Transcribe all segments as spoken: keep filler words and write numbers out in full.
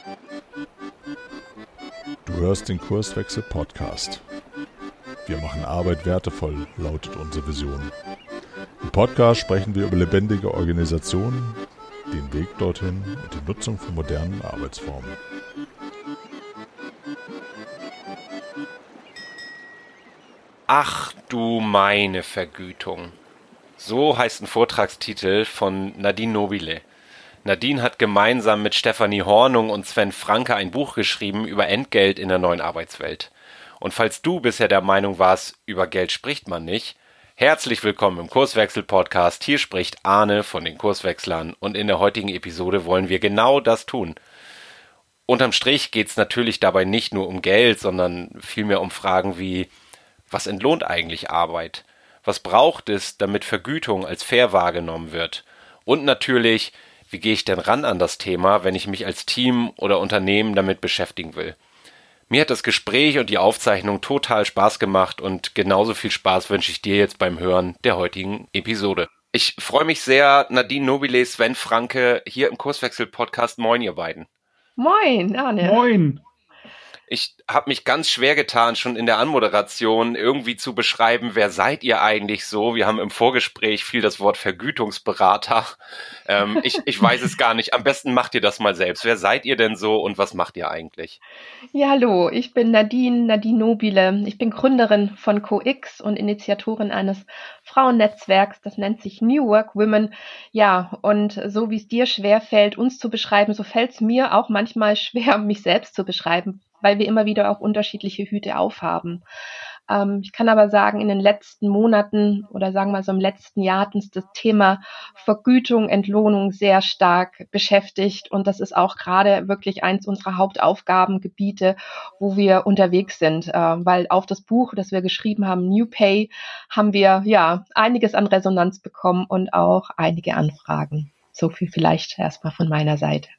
Du hörst den Kurswechsel-Podcast. Wir machen Arbeit wertevoll, lautet unsere Vision. Im Podcast sprechen wir über lebendige Organisationen, den Weg dorthin und die Nutzung von modernen Arbeitsformen. Ach du meine Vergütung. So heißt ein Vortragstitel von Nadine Nobile. Nadine hat gemeinsam mit Stefanie Hornung und Sven Franke ein Buch geschrieben über Entgelt in der neuen Arbeitswelt. Und falls du bisher der Meinung warst, über Geld spricht man nicht, herzlich willkommen im Kurswechsel-Podcast. Hier spricht Arne von den Kurswechslern und in der heutigen Episode wollen wir genau das tun. Unterm Strich geht es natürlich dabei nicht nur um Geld, sondern vielmehr um Fragen wie: Was entlohnt eigentlich Arbeit? Was braucht es, damit Vergütung als fair wahrgenommen wird? Und natürlich, wie gehe ich denn ran an das Thema, wenn ich mich als Team oder Unternehmen damit beschäftigen will? Mir hat das Gespräch und die Aufzeichnung total Spaß gemacht und genauso viel Spaß wünsche ich dir jetzt beim Hören der heutigen Episode. Ich freue mich sehr, Nadine Nobile, Sven Franke, hier im Kurswechsel-Podcast. Moin, ihr beiden. Moin, Arne. Moin. Ich habe mich ganz schwer getan, schon in der Anmoderation irgendwie zu beschreiben, wer seid ihr eigentlich so? Wir haben im Vorgespräch viel das Wort Vergütungsberater. Ähm, ich, ich weiß es gar nicht. Am besten macht ihr das mal selbst. Wer seid ihr denn so und was macht ihr eigentlich? Ja, hallo, ich bin Nadine, Nadine Nobile. Ich bin Gründerin von CoX und Initiatorin eines Frauennetzwerks, das nennt sich New Work Women. Ja, und so wie es dir schwerfällt, uns zu beschreiben, so fällt es mir auch manchmal schwer, mich selbst zu beschreiben, weil wir immer wieder auch unterschiedliche Hüte aufhaben. Ähm, ich kann aber sagen, in den letzten Monaten oder sagen wir so im letzten Jahr hat uns das Thema Vergütung, Entlohnung sehr stark beschäftigt und das ist auch gerade wirklich eins unserer Hauptaufgabengebiete, wo wir unterwegs sind, äh, weil auf das Buch, das wir geschrieben haben, New Pay, haben wir ja einiges an Resonanz bekommen und auch einige Anfragen. So viel vielleicht erstmal von meiner Seite.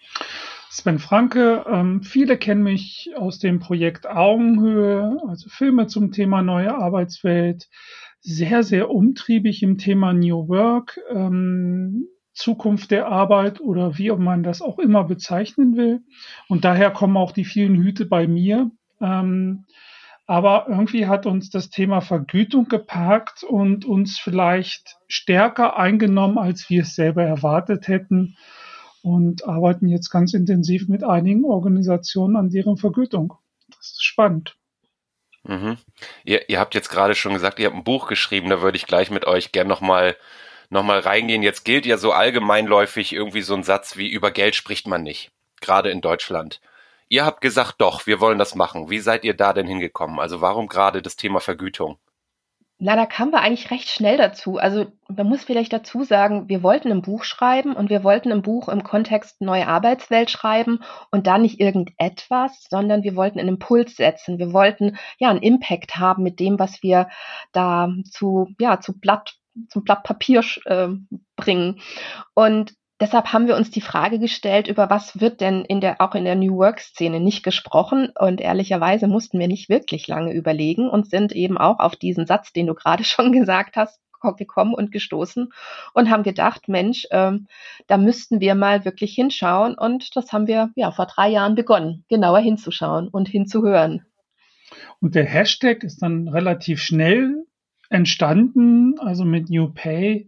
Sven Franke, ähm, viele kennen mich aus dem Projekt Augenhöhe, also Filme zum Thema neue Arbeitswelt, sehr, sehr umtriebig im Thema New Work, ähm, Zukunft der Arbeit oder wie man das auch immer bezeichnen will. Und daher kommen auch die vielen Hüte bei mir. Ähm, aber irgendwie hat uns das Thema Vergütung gepackt und uns vielleicht stärker eingenommen, als wir es selber erwartet hätten. Und arbeiten jetzt ganz intensiv mit einigen Organisationen an deren Vergütung. Das ist spannend. Mhm. Ihr, ihr habt jetzt gerade schon gesagt, ihr habt ein Buch geschrieben, da würde ich gleich mit euch gern nochmal noch mal reingehen. Jetzt gilt ja so allgemeinläufig irgendwie so ein Satz wie: Über Geld spricht man nicht, gerade in Deutschland. Ihr habt gesagt, doch, wir wollen das machen. Wie seid ihr da denn hingekommen? Also warum gerade das Thema Vergütung? Na, da kamen wir eigentlich recht schnell dazu. Also man muss vielleicht dazu sagen, wir wollten ein Buch schreiben und wir wollten ein Buch im Kontext neue Arbeitswelt schreiben und da nicht irgendetwas, sondern wir wollten einen Impuls setzen. Wir wollten ja einen Impact haben mit dem, was wir da zu ja zu Blatt zum Blatt Papier äh, bringen. Und deshalb haben wir uns die Frage gestellt, über was wird denn in der, auch in der New Work-Szene nicht gesprochen? Und ehrlicherweise mussten wir nicht wirklich lange überlegen und sind eben auch auf diesen Satz, den du gerade schon gesagt hast, gekommen und gestoßen und haben gedacht, Mensch, ähm, da müssten wir mal wirklich hinschauen. Und das haben wir ja vor drei Jahren begonnen, genauer hinzuschauen und hinzuhören. Und der Hashtag ist dann relativ schnell entstanden, also mit New Pay,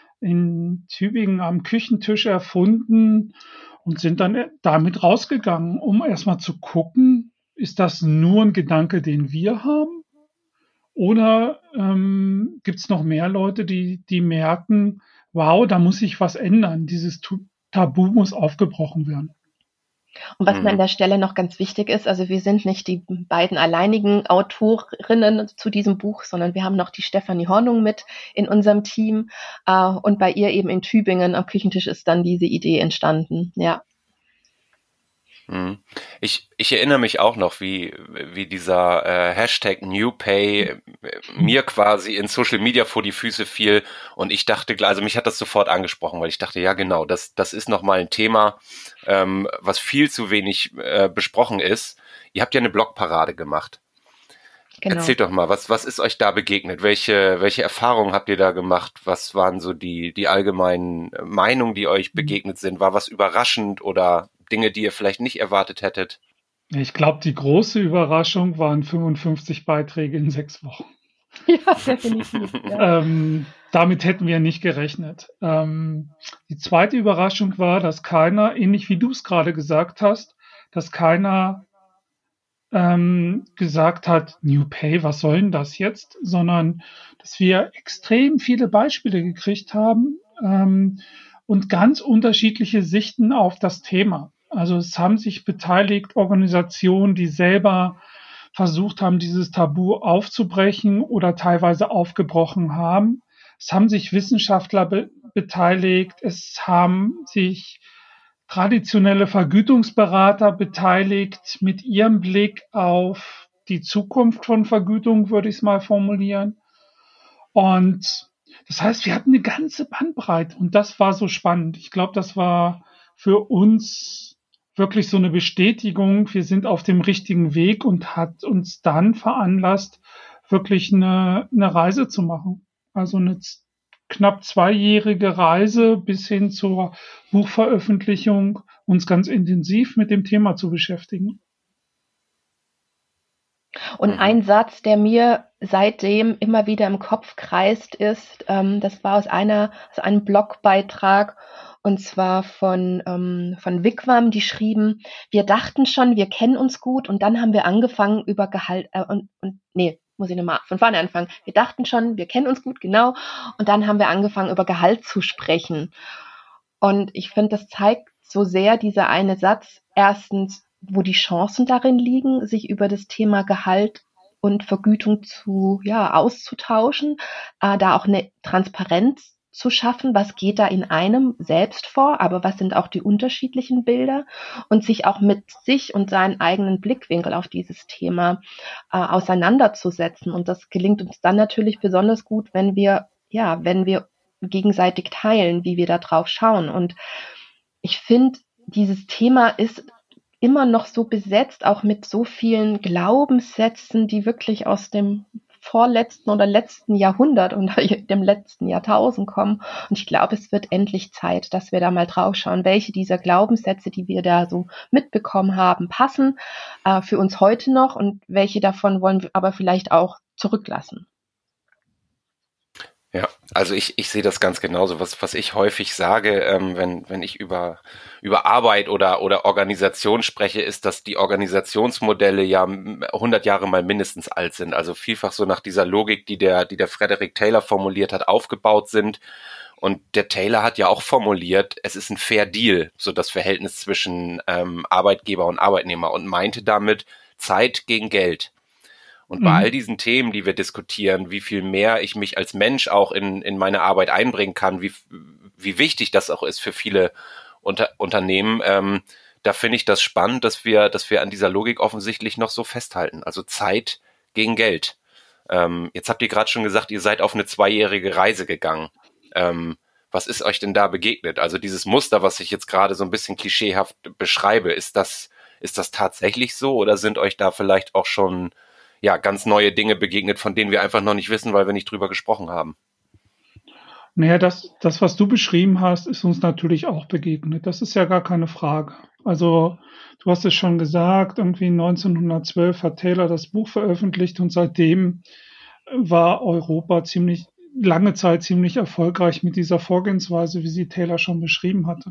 in Tübingen am Küchentisch erfunden und sind dann damit rausgegangen, um erstmal zu gucken, ist das nur ein Gedanke, den wir haben? Oder ähm, gibt es noch mehr Leute, die, die merken, wow, da muss sich was ändern, dieses Tabu muss aufgebrochen werden. Und was mir an der Stelle noch ganz wichtig ist, also wir sind nicht die beiden alleinigen Autorinnen zu diesem Buch, sondern wir haben noch die Stefanie Hornung mit in unserem Team. Äh, und bei ihr eben in Tübingen am Küchentisch ist dann diese Idee entstanden, ja. Ich, ich erinnere mich auch noch, wie, wie dieser äh, Hashtag New Pay mir quasi in Social Media vor die Füße fiel und ich dachte, also mich hat das sofort angesprochen, weil ich dachte, ja genau, das, das ist nochmal ein Thema, ähm, was viel zu wenig äh, besprochen ist. Ihr habt ja eine Blogparade gemacht. Genau. Erzählt doch mal, was, was ist euch da begegnet? Welche, welche Erfahrungen habt ihr da gemacht? Was waren so die, die allgemeinen Meinungen, die euch begegnet sind? War was überraschend oder Dinge, die ihr vielleicht nicht erwartet hättet? Ich glaube, die große Überraschung waren fünfundfünfzig Beiträge in sechs Wochen. Ja, definitiv. Ja. Ähm, damit hätten wir nicht gerechnet. Ähm, die zweite Überraschung war, dass keiner, ähnlich wie du es gerade gesagt hast, dass keiner ähm, gesagt hat, New Pay, was soll denn das jetzt? Sondern, dass wir extrem viele Beispiele gekriegt haben ähm, und ganz unterschiedliche Sichten auf das Thema. Also es haben sich beteiligt Organisationen, die selber versucht haben, dieses Tabu aufzubrechen oder teilweise aufgebrochen haben. Es haben sich Wissenschaftler be- beteiligt, es haben sich traditionelle Vergütungsberater beteiligt mit ihrem Blick auf die Zukunft von Vergütung, würde ich es mal formulieren. Und das heißt, wir hatten eine ganze Bandbreite und das war so spannend. Ich glaube, das war für uns wirklich so eine Bestätigung, wir sind auf dem richtigen Weg und hat uns dann veranlasst, wirklich eine, eine Reise zu machen. Also eine knapp zweijährige Reise bis hin zur Buchveröffentlichung, uns ganz intensiv mit dem Thema zu beschäftigen. Und ein Satz, der mir seitdem immer wieder im Kopf kreist, ist, ähm, das war aus einer, aus einem Blogbeitrag, und zwar von, ähm, von Wigwam, die schrieben, wir dachten schon, wir kennen uns gut, und dann haben wir angefangen über Gehalt, äh, und, und, nee, muss ich nochmal von vorne anfangen. Wir dachten schon, wir kennen uns gut, genau, und dann haben wir angefangen, über Gehalt zu sprechen. Und ich finde, das zeigt so sehr dieser eine Satz, erstens, wo die Chancen darin liegen, sich über das Thema Gehalt und Vergütung zu, ja, auszutauschen, äh, da auch eine Transparenz zu schaffen, was geht da in einem selbst vor, aber was sind auch die unterschiedlichen Bilder, und sich auch mit sich und seinen eigenen Blickwinkel auf dieses Thema äh, auseinanderzusetzen. Und das gelingt uns dann natürlich besonders gut, wenn wir, ja, wenn wir gegenseitig teilen, wie wir da drauf schauen. Und ich finde, dieses Thema ist immer noch so besetzt, auch mit so vielen Glaubenssätzen, die wirklich aus dem vorletzten oder letzten Jahrhundert und dem letzten Jahrtausend kommen. Und ich glaube, es wird endlich Zeit, dass wir da mal drauf schauen, welche dieser Glaubenssätze, die wir da so mitbekommen haben, passen äh, für uns heute noch, und welche davon wollen wir aber vielleicht auch zurücklassen. Ja, also ich, ich sehe das ganz genauso. Was, was ich häufig sage, ähm, wenn, wenn ich über, über Arbeit oder, oder Organisation spreche, ist, dass die Organisationsmodelle ja hundert Jahre mal mindestens alt sind. Also vielfach so nach dieser Logik, die der, die der Frederick Taylor formuliert hat, aufgebaut sind. Und der Taylor hat ja auch formuliert, es ist ein Fair Deal, so das Verhältnis zwischen ähm, Arbeitgeber und Arbeitnehmer, und meinte damit Zeit gegen Geld. Und bei mhm. all diesen Themen, die wir diskutieren, wie viel mehr ich mich als Mensch auch in, in meine Arbeit einbringen kann, wie, wie wichtig das auch ist für viele Unter, Unternehmen, ähm, da finde ich das spannend, dass wir, dass wir an dieser Logik offensichtlich noch so festhalten. Also Zeit gegen Geld. Ähm, jetzt habt ihr gerade schon gesagt, ihr seid auf eine zweijährige Reise gegangen. Ähm, was ist euch denn da begegnet? Also dieses Muster, was ich jetzt gerade so ein bisschen klischeehaft beschreibe, ist das, ist das tatsächlich so, oder sind euch da vielleicht auch schon ja, ganz neue Dinge begegnet, von denen wir einfach noch nicht wissen, weil wir nicht drüber gesprochen haben? Naja, das, das, was du beschrieben hast, ist uns natürlich auch begegnet. Das ist ja gar keine Frage. Also, du hast es schon gesagt, irgendwie neunzehnhundertzwölf hat Taylor das Buch veröffentlicht, und seitdem war Europa ziemlich, lange Zeit ziemlich erfolgreich mit dieser Vorgehensweise, wie sie Taylor schon beschrieben hatte.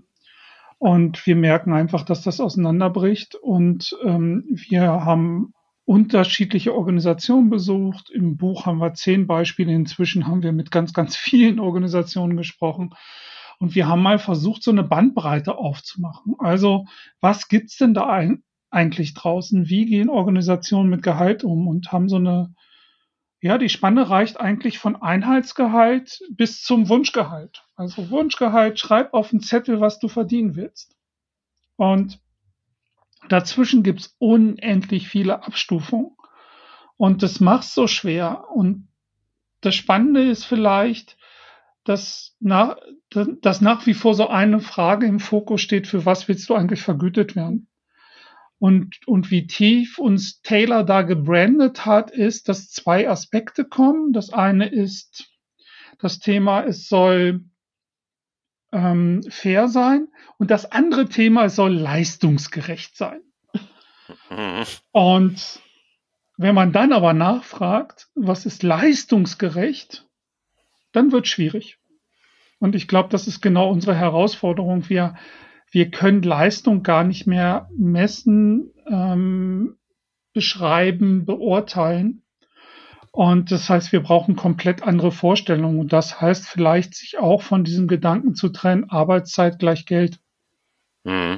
Und wir merken einfach, dass das auseinanderbricht, und ähm, wir haben unterschiedliche Organisationen besucht. Im Buch haben wir zehn Beispiele. Inzwischen haben wir mit ganz, ganz vielen Organisationen gesprochen. Und wir haben mal versucht, so eine Bandbreite aufzumachen. Also, was gibt's denn da ein, eigentlich draußen? Wie gehen Organisationen mit Gehalt um? Und haben so eine, ja, die Spanne reicht eigentlich von Einheitsgehalt bis zum Wunschgehalt. Also Wunschgehalt, schreib auf den Zettel, was du verdienen willst. Und dazwischen gibt's unendlich viele Abstufungen, und das macht's so schwer. Und das Spannende ist vielleicht, dass nach, dass nach wie vor so eine Frage im Fokus steht: Für was willst du eigentlich vergütet werden? Und, und wie tief uns Taylor da gebrandet hat, ist, dass zwei Aspekte kommen. Das eine ist das Thema, es soll ähm, fair sein und das andere Thema soll leistungsgerecht sein. Mhm. Und wenn man dann aber nachfragt, was ist leistungsgerecht, dann wird es schwierig. Und ich glaube, das ist genau unsere Herausforderung. Wir, wir können Leistung gar nicht mehr messen, ähm, beschreiben, beurteilen. Und das heißt, wir brauchen komplett andere Vorstellungen. Und das heißt vielleicht, sich auch von diesem Gedanken zu trennen, Arbeitszeit gleich Geld. Mhm.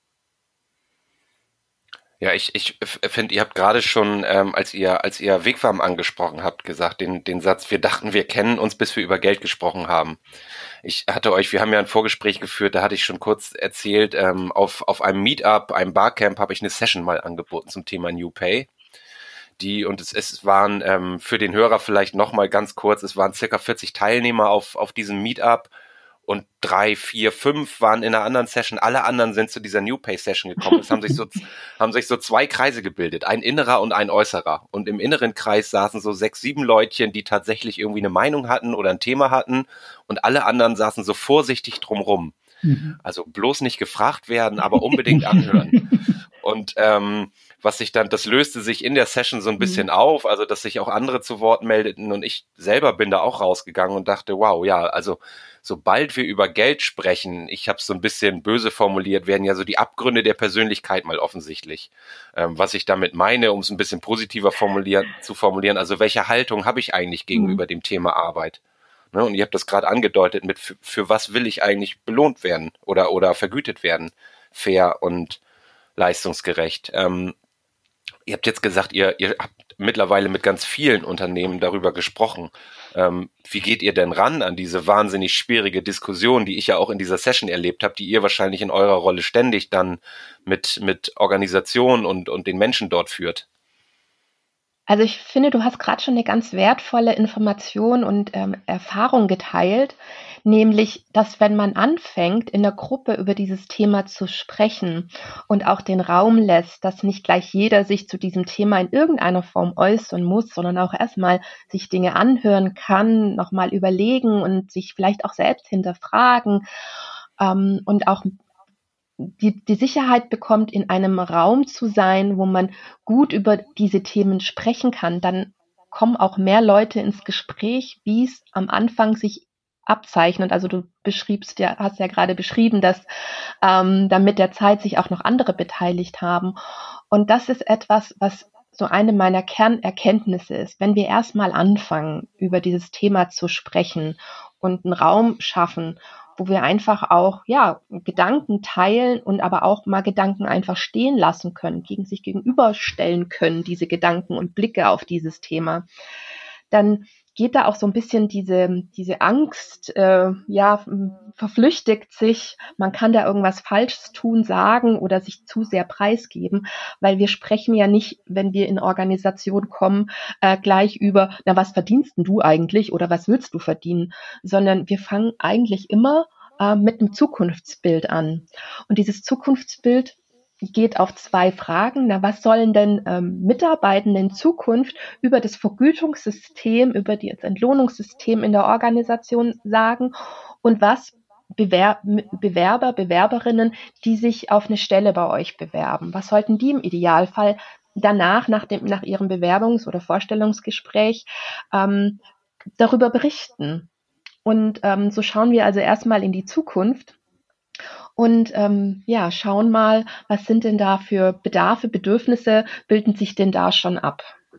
Ja, ich, ich finde, ihr habt gerade schon, ähm, als ihr, als ihr Wigwam angesprochen habt, gesagt, den, den Satz, wir dachten, wir kennen uns, bis wir über Geld gesprochen haben. Ich hatte euch, wir haben ja ein Vorgespräch geführt, da hatte ich schon kurz erzählt, ähm, auf, auf einem Meetup, einem Barcamp, habe ich eine Session mal angeboten zum Thema New Pay. Die, und es, es waren ähm, für den Hörer vielleicht nochmal ganz kurz, es waren circa vierzig Teilnehmer auf, auf diesem Meetup. Und drei, vier, fünf waren in einer anderen Session. Alle anderen sind zu dieser New Pay Session gekommen. Es haben sich so, haben sich so zwei Kreise gebildet. Ein innerer und ein äußerer. Und im inneren Kreis saßen so sechs, sieben Leutchen, die tatsächlich irgendwie eine Meinung hatten oder ein Thema hatten. Und alle anderen saßen so vorsichtig drumrum. Mhm. Also bloß nicht gefragt werden, aber unbedingt anhören. Und, ähm, was sich dann, das löste sich in der Session so ein bisschen mhm. auf, also dass sich auch andere zu Wort meldeten und ich selber bin da auch rausgegangen und dachte, wow, ja, also sobald wir über Geld sprechen, ich habe es so ein bisschen böse formuliert, werden ja so die Abgründe der Persönlichkeit mal offensichtlich. Ähm, was ich damit meine, um es ein bisschen positiver formulieren, zu formulieren, also welche Haltung habe ich eigentlich gegenüber mhm. dem Thema Arbeit? Ne, und ihr habt das gerade angedeutet mit, für, für was will ich eigentlich belohnt werden oder, oder vergütet werden? Fair und leistungsgerecht. Ähm, Ihr habt jetzt gesagt, ihr, ihr habt mittlerweile mit ganz vielen Unternehmen darüber gesprochen. Ähm, wie geht ihr denn ran an diese wahnsinnig schwierige Diskussion, die ich ja auch in dieser Session erlebt habe, die ihr wahrscheinlich in eurer Rolle ständig dann mit, mit Organisationen und, und den Menschen dort führt? Also ich finde, du hast gerade schon eine ganz wertvolle Information und ähm, Erfahrung geteilt, nämlich, dass wenn man anfängt, in der Gruppe über dieses Thema zu sprechen und auch den Raum lässt, dass nicht gleich jeder sich zu diesem Thema in irgendeiner Form äußern muss, sondern auch erstmal sich Dinge anhören kann, nochmal überlegen und sich vielleicht auch selbst hinterfragen ähm, und auch Die, die Sicherheit bekommt, in einem Raum zu sein, wo man gut über diese Themen sprechen kann, dann kommen auch mehr Leute ins Gespräch, wie es am Anfang sich abzeichnet. Also du beschriebst ja, hast ja gerade beschrieben, dass ähm, dann mit der Zeit sich auch noch andere beteiligt haben. Und das ist etwas, was so eine meiner Kernerkenntnisse ist. Wenn wir erstmal anfangen, über dieses Thema zu sprechen und einen Raum schaffen, wo wir einfach auch, ja, Gedanken teilen und aber auch mal Gedanken einfach stehen lassen können, gegen sich gegenüberstellen können, diese Gedanken und Blicke auf dieses Thema, dann geht da auch so ein bisschen diese, diese Angst, äh, ja, verflüchtigt sich, man kann da irgendwas Falsches tun, sagen oder sich zu sehr preisgeben, weil wir sprechen ja nicht, wenn wir in Organisation kommen, äh, gleich über, na, was verdienst denn du eigentlich oder was willst du verdienen, sondern wir fangen eigentlich immer äh, mit einem Zukunftsbild an. Und dieses Zukunftsbild geht auf zwei Fragen. Na, was sollen denn ähm, Mitarbeitende in Zukunft über das Vergütungssystem, über das Entlohnungssystem in der Organisation sagen und was Bewer- Bewerber, Bewerberinnen, die sich auf eine Stelle bei euch bewerben? Was sollten die im Idealfall danach, nach, dem, nach ihrem Bewerbungs- oder Vorstellungsgespräch ähm, darüber berichten? Und ähm, so schauen wir also erstmal in die Zukunft und ähm, ja, schauen mal, was sind denn da für Bedarfe, Bedürfnisse, bilden sich denn da schon ab?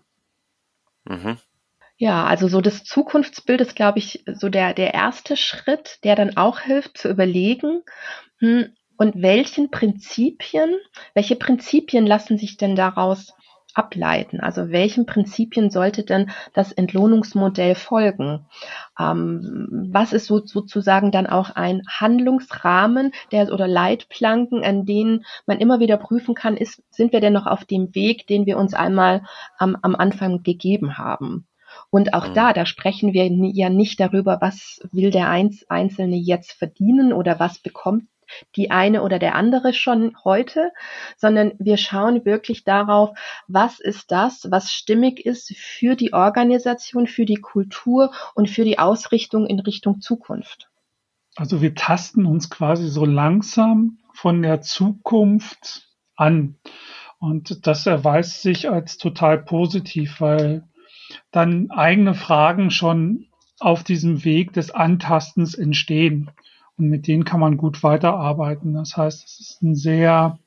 Mhm. Ja, also so das Zukunftsbild ist, glaube ich, so der, der erste Schritt, der dann auch hilft zu überlegen, hm, und welchen Prinzipien, welche Prinzipien lassen sich denn daraus ableiten? Also welchen Prinzipien sollte denn das Entlohnungsmodell folgen? Ähm, was ist so, sozusagen dann auch ein Handlungsrahmen der, oder Leitplanken, an denen man immer wieder prüfen kann, ist, sind wir denn noch auf dem Weg, den wir uns einmal am, am Anfang gegeben haben? Und auch mhm. da, da sprechen wir ja nicht darüber, was will der Einzelne jetzt verdienen oder was bekommt die eine oder der andere schon heute, sondern wir schauen wirklich darauf, was ist das, was stimmig ist für die Organisation, für die Kultur und für die Ausrichtung in Richtung Zukunft. Also wir tasten uns quasi so langsam von der Zukunft an. Und das erweist sich als total positiv, weil dann eigene Fragen schon auf diesem Weg des Antastens entstehen. Und mit denen kann man gut weiterarbeiten. Das heißt, es ist ein sehr,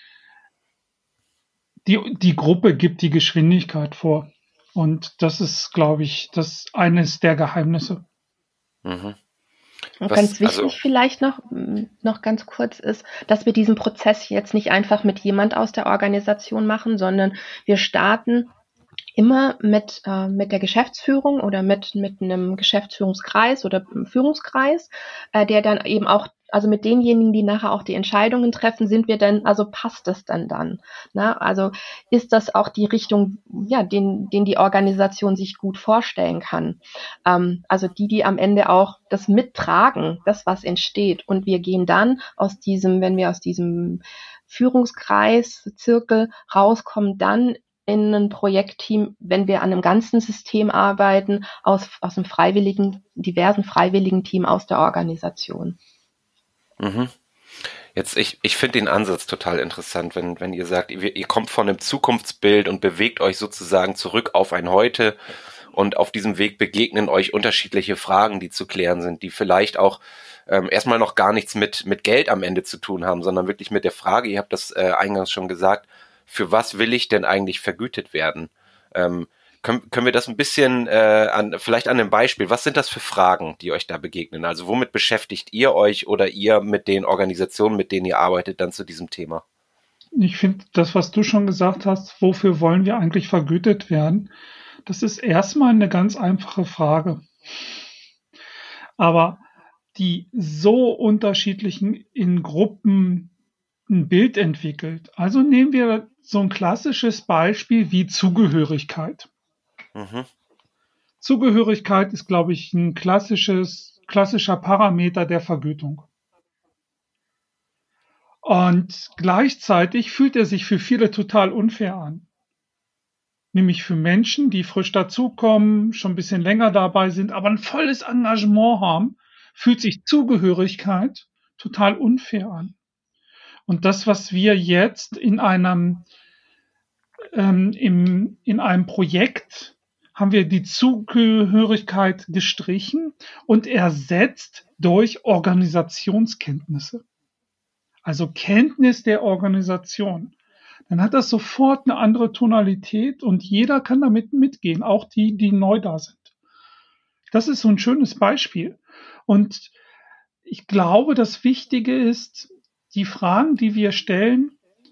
die, die Gruppe gibt die Geschwindigkeit vor. Und das ist, glaube ich, das eines der Geheimnisse. Mhm. Und Was, ganz wichtig also, vielleicht noch, m, noch ganz kurz ist, dass wir diesen Prozess jetzt nicht einfach mit jemand aus der Organisation machen, sondern wir starten immer mit, äh, mit der Geschäftsführung oder mit, mit einem Geschäftsführungskreis oder einem Führungskreis, äh, der dann eben auch, also mit denjenigen, die nachher auch die Entscheidungen treffen, sind wir denn, also passt es denn dann? Ne? Also ist das auch die Richtung, ja, den, den die Organisation sich gut vorstellen kann? Ähm, also die, die am Ende auch das mittragen, das, was entsteht. Und wir gehen dann aus diesem, wenn wir aus diesem Führungskreis, Zirkel rauskommen, dann in ein Projektteam, wenn wir an einem ganzen System arbeiten, aus, aus einem freiwilligen, diversen freiwilligen Team aus der Organisation. mhm. Jetzt, ich, ich finde den Ansatz total interessant, wenn, wenn ihr sagt, ihr, ihr kommt von einem Zukunftsbild und bewegt euch sozusagen zurück auf ein Heute und auf diesem Weg begegnen euch unterschiedliche Fragen, die zu klären sind, die vielleicht auch ähm, erstmal noch gar nichts mit, mit Geld am Ende zu tun haben, sondern wirklich mit der Frage, ihr habt das äh, eingangs schon gesagt, für was will ich denn eigentlich vergütet werden? Ähm, können, können wir das ein bisschen, äh, an, vielleicht an einem Beispiel, was sind das für Fragen, die euch da begegnen? Also womit beschäftigt ihr euch oder ihr mit den Organisationen, mit denen ihr arbeitet, dann zu diesem Thema? Ich finde, das, was du schon gesagt hast, wofür wollen wir eigentlich vergütet werden, das ist erstmal eine ganz einfache Frage. Aber die so unterschiedlichen in Gruppen ein Bild entwickelt. Also nehmen wir so ein klassisches Beispiel wie Zugehörigkeit. Mhm. Zugehörigkeit ist, glaube ich, ein klassisches, klassischer Parameter der Vergütung. Und gleichzeitig fühlt er sich für viele total unfair an. Nämlich für Menschen, die frisch dazukommen, schon ein bisschen länger dabei sind, aber ein volles Engagement haben, fühlt sich Zugehörigkeit total unfair an. Und das, was wir jetzt in einem, ähm, im, in einem Projekt haben wir die Zugehörigkeit gestrichen und ersetzt durch Organisationskenntnisse. Also Kenntnis der Organisation. Dann hat das sofort eine andere Tonalität und jeder kann damit mitgehen, auch die, die neu da sind. Das ist so ein schönes Beispiel. Und ich glaube, das Wichtige ist, die Fragen, die wir stellen,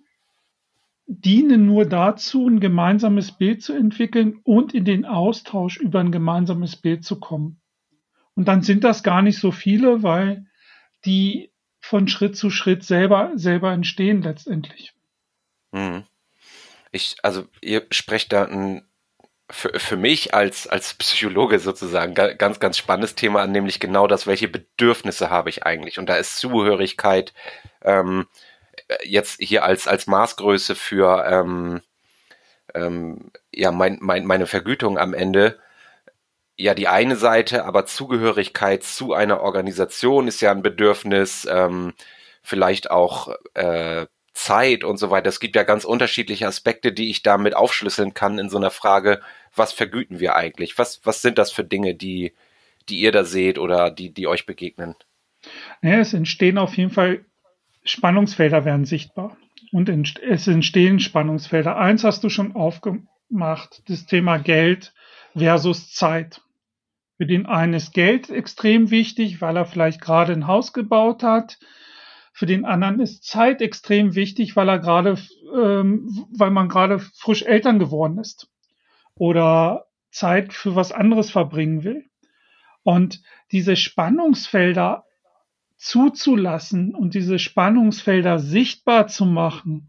dienen nur dazu, ein gemeinsames Bild zu entwickeln und in den Austausch über ein gemeinsames Bild zu kommen. Und dann sind das gar nicht so viele, weil die von Schritt zu Schritt selber, selber entstehen letztendlich. Mhm. Ich, also ihr sprecht da ein, für, für mich als, als Psychologe sozusagen ganz, ganz spannendes Thema an, nämlich genau das, welche Bedürfnisse habe ich eigentlich? Und da ist Zugehörigkeit ähm, jetzt hier als, als Maßgröße für ähm, ähm, ja, mein, mein, meine Vergütung am Ende ja die eine Seite, aber Zugehörigkeit zu einer Organisation ist ja ein Bedürfnis, ähm, vielleicht auch äh, Zeit und so weiter. Es gibt ja ganz unterschiedliche Aspekte, die ich damit aufschlüsseln kann in so einer Frage, was vergüten wir eigentlich? Was, was sind das für Dinge, die, die ihr da seht oder die, die euch begegnen? Ja, es entstehen auf jeden Fall Spannungsfelder werden sichtbar. Und es entstehen Spannungsfelder. Eins hast du schon aufgemacht, das Thema Geld versus Zeit. Für den einen ist Geld extrem wichtig, weil er vielleicht gerade ein Haus gebaut hat. Für den anderen ist Zeit extrem wichtig, weil er gerade, ähm, weil man gerade frisch Eltern geworden ist oder Zeit für was anderes verbringen will. Und diese Spannungsfelder zuzulassen und diese Spannungsfelder sichtbar zu machen,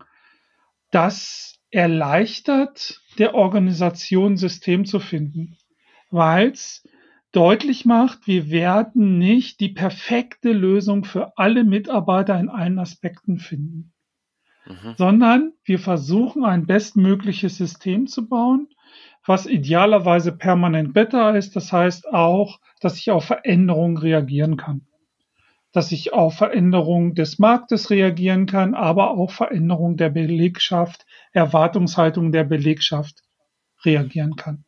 das erleichtert der Organisation, ein System zu finden, weil es deutlich macht, wir werden nicht die perfekte Lösung für alle Mitarbeiter in allen Aspekten finden, mhm. sondern wir versuchen, ein bestmögliches System zu bauen, was idealerweise permanent besser ist. Das heißt auch, dass ich auf Veränderungen reagieren kann. dass ich auf Veränderungen des Marktes reagieren kann, aber auch Veränderungen der Belegschaft, Erwartungshaltung der Belegschaft reagieren kann.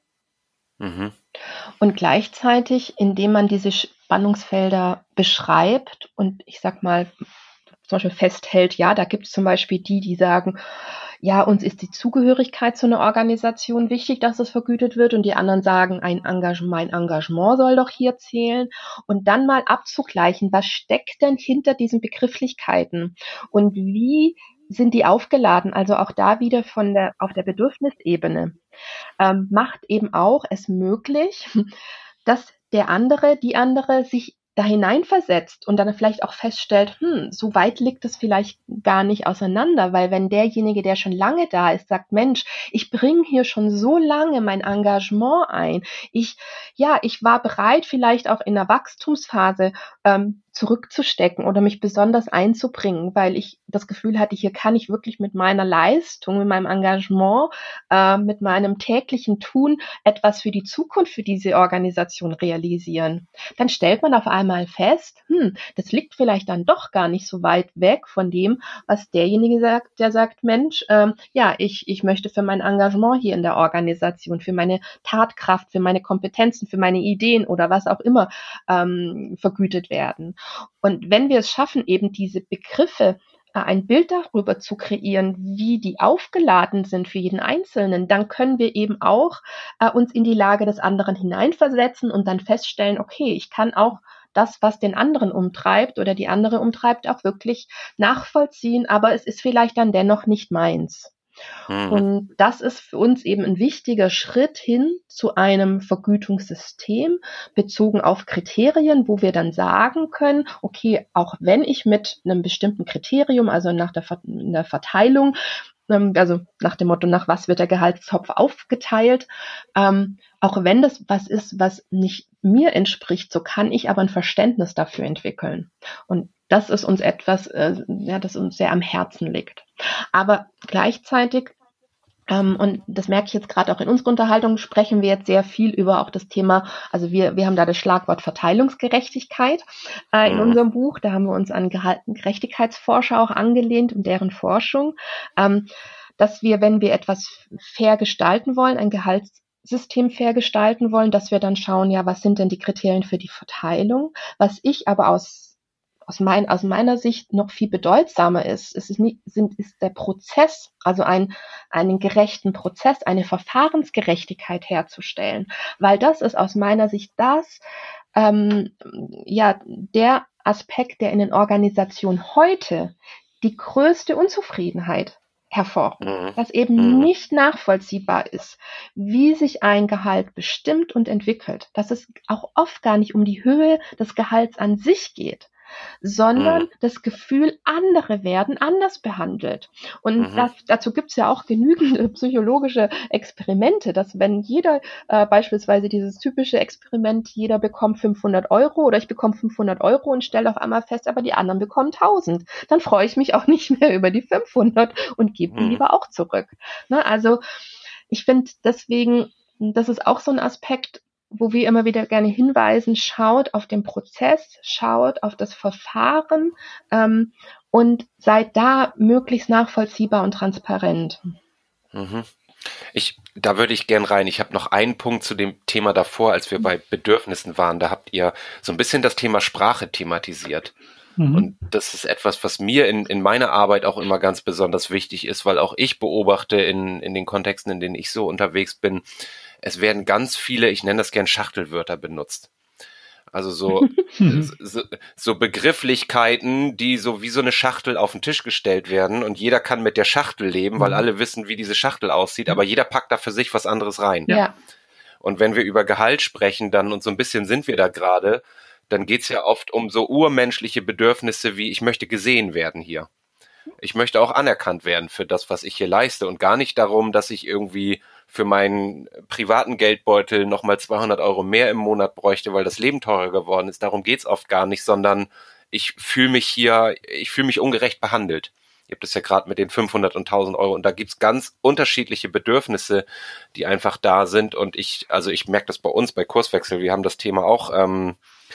Mhm. Und gleichzeitig, indem man diese Spannungsfelder beschreibt und ich sag mal, zum Beispiel festhält, ja, da gibt es zum Beispiel die, die sagen, ja, uns ist die Zugehörigkeit zu einer Organisation wichtig, dass es vergütet wird, und die anderen sagen, ein Engagement, mein Engagement soll doch hier zählen, und dann mal abzugleichen, was steckt denn hinter diesen Begrifflichkeiten und wie sind die aufgeladen, also auch da wieder von der, auf der Bedürfnisebene, ähm, macht eben auch es möglich, dass der andere, die andere sich da hineinversetzt und dann vielleicht auch feststellt, hm, so weit liegt es vielleicht gar nicht auseinander, weil wenn derjenige, der schon lange da ist, sagt, Mensch, ich bringe hier schon so lange mein Engagement ein, ich, ja, ich war bereit, vielleicht auch in der Wachstumsphase ähm, zurückzustecken oder mich besonders einzubringen, weil ich das Gefühl hatte, hier kann ich wirklich mit meiner Leistung, mit meinem Engagement, äh, mit meinem täglichen Tun etwas für die Zukunft für diese Organisation realisieren. Dann stellt man auf einmal fest, hm, das liegt vielleicht dann doch gar nicht so weit weg von dem, was derjenige sagt, der sagt, Mensch, ähm, ja, ich, ich möchte für mein Engagement hier in der Organisation, für meine Tatkraft, für meine Kompetenzen, für meine Ideen oder was auch immer ähm, vergütet werden. Und wenn wir es schaffen, eben diese Begriffe, äh, ein Bild darüber zu kreieren, wie die aufgeladen sind für jeden Einzelnen, dann können wir eben auch äh, uns in die Lage des anderen hineinversetzen und dann feststellen, okay, ich kann auch das, was den anderen umtreibt oder die andere umtreibt, auch wirklich nachvollziehen, aber es ist vielleicht dann dennoch nicht meins. Mhm. Und das ist für uns eben ein wichtiger Schritt hin zu einem Vergütungssystem bezogen auf Kriterien, wo wir dann sagen können, okay, auch wenn ich mit einem bestimmten Kriterium, also nach der, Ver- in der Verteilung, ähm, also nach dem Motto, nach was wird der Gehaltstopf aufgeteilt, ähm, auch wenn das was ist, was nicht mir entspricht, so kann ich aber ein Verständnis dafür entwickeln. Und das ist uns etwas, äh, ja, das uns sehr am Herzen liegt. Aber gleichzeitig, ähm, und das merke ich jetzt gerade auch in unserer Unterhaltung, sprechen wir jetzt sehr viel über auch das Thema, also wir, wir haben da das Schlagwort Verteilungsgerechtigkeit äh, in Mhm. unserem Buch. Da haben wir uns an Gehalt- Gerechtigkeitsforscher auch angelehnt und deren Forschung, ähm, dass wir, wenn wir etwas fair gestalten wollen, ein Gehaltssystem fair gestalten wollen, dass wir dann schauen, ja, was sind denn die Kriterien für die Verteilung? Was ich aber aus aus, mein, aus meiner Sicht noch viel bedeutsamer ist, ist, es nicht, sind, ist der Prozess, also ein, einen gerechten Prozess, eine Verfahrensgerechtigkeit herzustellen. Weil das ist aus meiner Sicht das, ähm, ja, der Aspekt, der in den Organisationen heute die größte Unzufriedenheit hervorruft, Mhm. dass eben Mhm. nicht nachvollziehbar ist, wie sich ein Gehalt bestimmt und entwickelt, dass es auch oft gar nicht um die Höhe des Gehalts an sich geht, sondern Mhm. das Gefühl, andere werden anders behandelt. Und Mhm. das, dazu gibt es ja auch genügend psychologische Experimente, dass wenn jeder äh, beispielsweise dieses typische Experiment, jeder bekommt fünfhundert Euro oder ich bekomme fünfhundert Euro und stelle auf einmal fest, aber die anderen bekommen tausend, dann freue ich mich auch nicht mehr über die fünfhundert und gebe die Mhm. lieber auch zurück. Ne, also ich finde deswegen, das ist auch so ein Aspekt, wo wir immer wieder gerne hinweisen, schaut auf den Prozess, schaut auf das Verfahren ähm, und seid da möglichst nachvollziehbar und transparent. Mhm. Ich, da würde ich gern rein. Ich habe noch einen Punkt zu dem Thema davor, als wir bei Bedürfnissen waren. Da habt ihr so ein bisschen das Thema Sprache thematisiert. Mhm. Und das ist etwas, was mir in, in meiner Arbeit auch immer ganz besonders wichtig ist, weil auch ich beobachte in, in den Kontexten, in denen ich so unterwegs bin, es werden ganz viele, ich nenne das gern Schachtelwörter benutzt. Also so, so, so Begrifflichkeiten, die so wie so eine Schachtel auf den Tisch gestellt werden und jeder kann mit der Schachtel leben, weil alle wissen, wie diese Schachtel aussieht, aber jeder packt da für sich was anderes rein. Ja. ja. Und wenn wir über Gehalt sprechen dann, und so ein bisschen sind wir da gerade, dann geht's ja oft um so urmenschliche Bedürfnisse wie, ich möchte gesehen werden hier. Ich möchte auch anerkannt werden für das, was ich hier leiste und gar nicht darum, dass ich irgendwie für meinen privaten Geldbeutel nochmal zweihundert Euro mehr im Monat bräuchte, weil das Leben teurer geworden ist. Darum geht's oft gar nicht, sondern ich fühle mich hier, ich fühle mich ungerecht behandelt. Ihr habt es ja gerade mit den fünfhundert und tausend Euro und da gibt's ganz unterschiedliche Bedürfnisse, die einfach da sind und ich, also ich merke das bei uns bei Kurswechsel, wir haben das Thema auch ähm,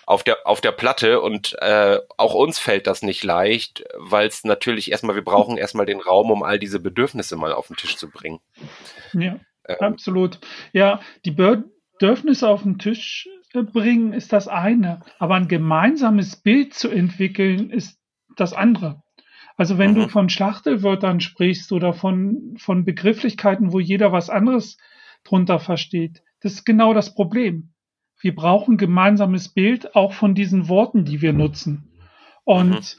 auf der auf der Platte und äh, auch uns fällt das nicht leicht, weil es natürlich erstmal, wir brauchen erstmal den Raum, um all diese Bedürfnisse mal auf den Tisch zu bringen. Ja, Ähm, absolut. Ja, die Bedürfnisse auf den Tisch äh, bringen ist das eine, aber ein gemeinsames Bild zu entwickeln ist das andere. Also wenn du mhm, von Schlachtelwörtern sprichst oder von, von Begrifflichkeiten, wo jeder was anderes drunter versteht, das ist genau das Problem. Wir brauchen gemeinsames Bild auch von diesen Worten, die wir nutzen. mhm, Und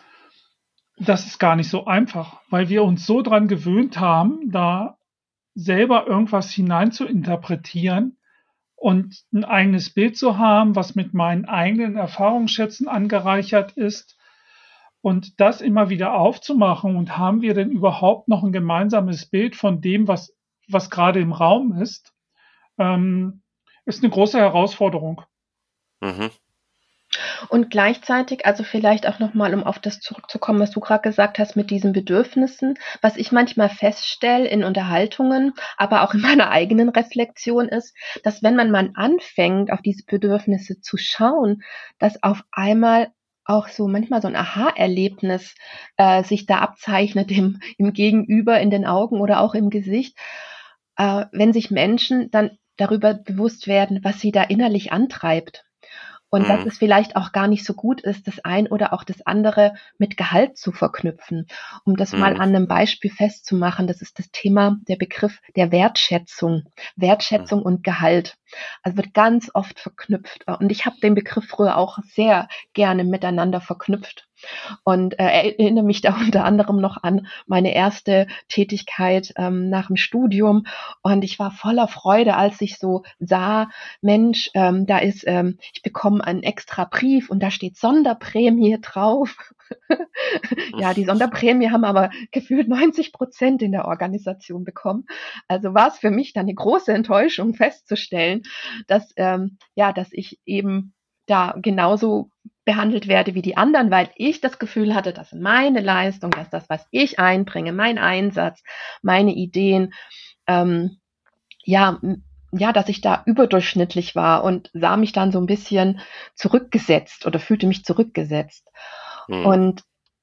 das ist gar nicht so einfach, weil wir uns so dran gewöhnt haben, da selber irgendwas hinein zu interpretieren und ein eigenes Bild zu haben, was mit meinen eigenen Erfahrungsschätzen angereichert ist. Und das immer wieder aufzumachen, und haben wir denn überhaupt noch ein gemeinsames Bild von dem, was, was gerade im Raum ist, ähm, ist eine große Herausforderung. mhm, Und gleichzeitig, also vielleicht auch nochmal, um auf das zurückzukommen, was du gerade gesagt hast mit diesen Bedürfnissen, was ich manchmal feststelle in Unterhaltungen, aber auch in meiner eigenen Reflexion ist, dass wenn man mal anfängt, auf diese Bedürfnisse zu schauen, dass auf einmal auch so manchmal so ein Aha-Erlebnis äh, sich da abzeichnet im, im Gegenüber, in den Augen oder auch im Gesicht, äh, wenn sich Menschen dann darüber bewusst werden, was sie da innerlich antreibt. Und dass mhm, es vielleicht auch gar nicht so gut ist, das ein oder auch das andere mit Gehalt zu verknüpfen. Um das mal mhm, an einem Beispiel festzumachen, das ist das Thema, der Begriff der Wertschätzung. Wertschätzung und Gehalt. Also wird ganz oft verknüpft. Und ich habe den Begriff früher auch sehr gerne miteinander verknüpft. Und äh, erinnere mich da unter anderem noch an meine erste Tätigkeit ähm, nach dem Studium. Und ich war voller Freude, als ich so sah, Mensch, ähm, da ist, ähm, ich bekomme einen extra Brief und da steht Sonderprämie drauf. Ja, die Sonderprämie haben aber gefühlt neunzig Prozent in der Organisation bekommen. Also war es für mich dann eine große Enttäuschung festzustellen, dass, ähm, ja, dass ich eben da genauso behandelt werde wie die anderen, weil ich das Gefühl hatte, dass meine Leistung, dass das, was ich einbringe, mein Einsatz, meine Ideen, ähm, ja, m- ja, dass ich da überdurchschnittlich war und sah mich dann so ein bisschen zurückgesetzt oder fühlte mich zurückgesetzt. mhm, Und,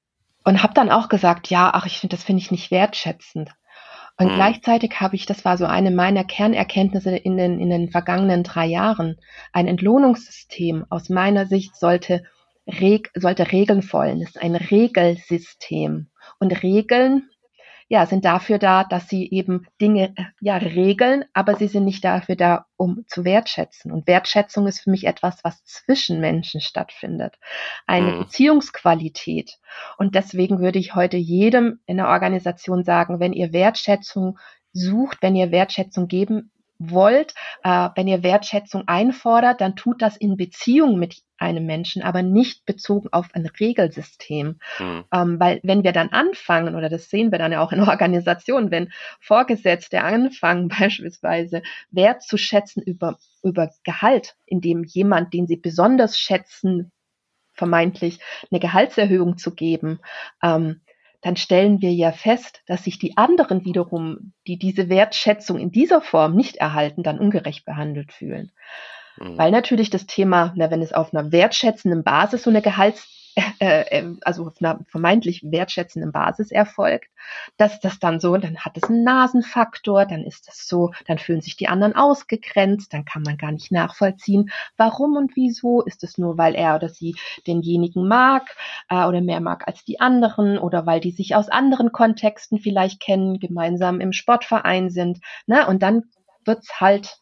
und habe dann auch gesagt, ja, ach, ich finde, das finde ich nicht wertschätzend. Und mhm, gleichzeitig habe ich, das war so eine meiner Kernerkenntnisse in den, in den vergangenen drei Jahren, ein Entlohnungssystem aus meiner Sicht sollte, reg, sollte Regeln folgen. Es ist ein Regelsystem. Und Regeln, ja, sind dafür da, dass sie eben Dinge, äh, ja, regeln, aber sie sind nicht dafür da, um zu wertschätzen. Und Wertschätzung ist für mich etwas, was zwischen Menschen stattfindet. Eine mhm, Beziehungsqualität. Und deswegen würde ich heute jedem in der Organisation sagen, wenn ihr Wertschätzung sucht, wenn ihr Wertschätzung geben wollt, äh, wenn ihr Wertschätzung einfordert, dann tut das in Beziehung mit einem Menschen, aber nicht bezogen auf ein Regelsystem. mhm, Ähm, weil wenn wir dann anfangen, oder das sehen wir dann ja auch in Organisationen, wenn Vorgesetzte anfangen, beispielsweise Wert zu schätzen über, über Gehalt, indem jemand, den sie besonders schätzen, vermeintlich eine Gehaltserhöhung zu geben, ähm, dann stellen wir ja fest, dass sich die anderen wiederum, die diese Wertschätzung in dieser Form nicht erhalten, dann ungerecht behandelt fühlen. mhm, Weil natürlich das Thema, na, wenn es auf einer wertschätzenden Basis so eine Gehalts, äh, äh, also auf einer vermeintlich wertschätzenden Basis erfolgt, dass das dann so, dann hat es einen Nasenfaktor, dann ist das so, dann fühlen sich die anderen ausgegrenzt, dann kann man gar nicht nachvollziehen, warum und wieso, ist es nur, weil er oder sie denjenigen mag äh, oder mehr mag als die anderen oder weil die sich aus anderen Kontexten vielleicht kennen, gemeinsam im Sportverein sind, ne? Und dann wird's halt,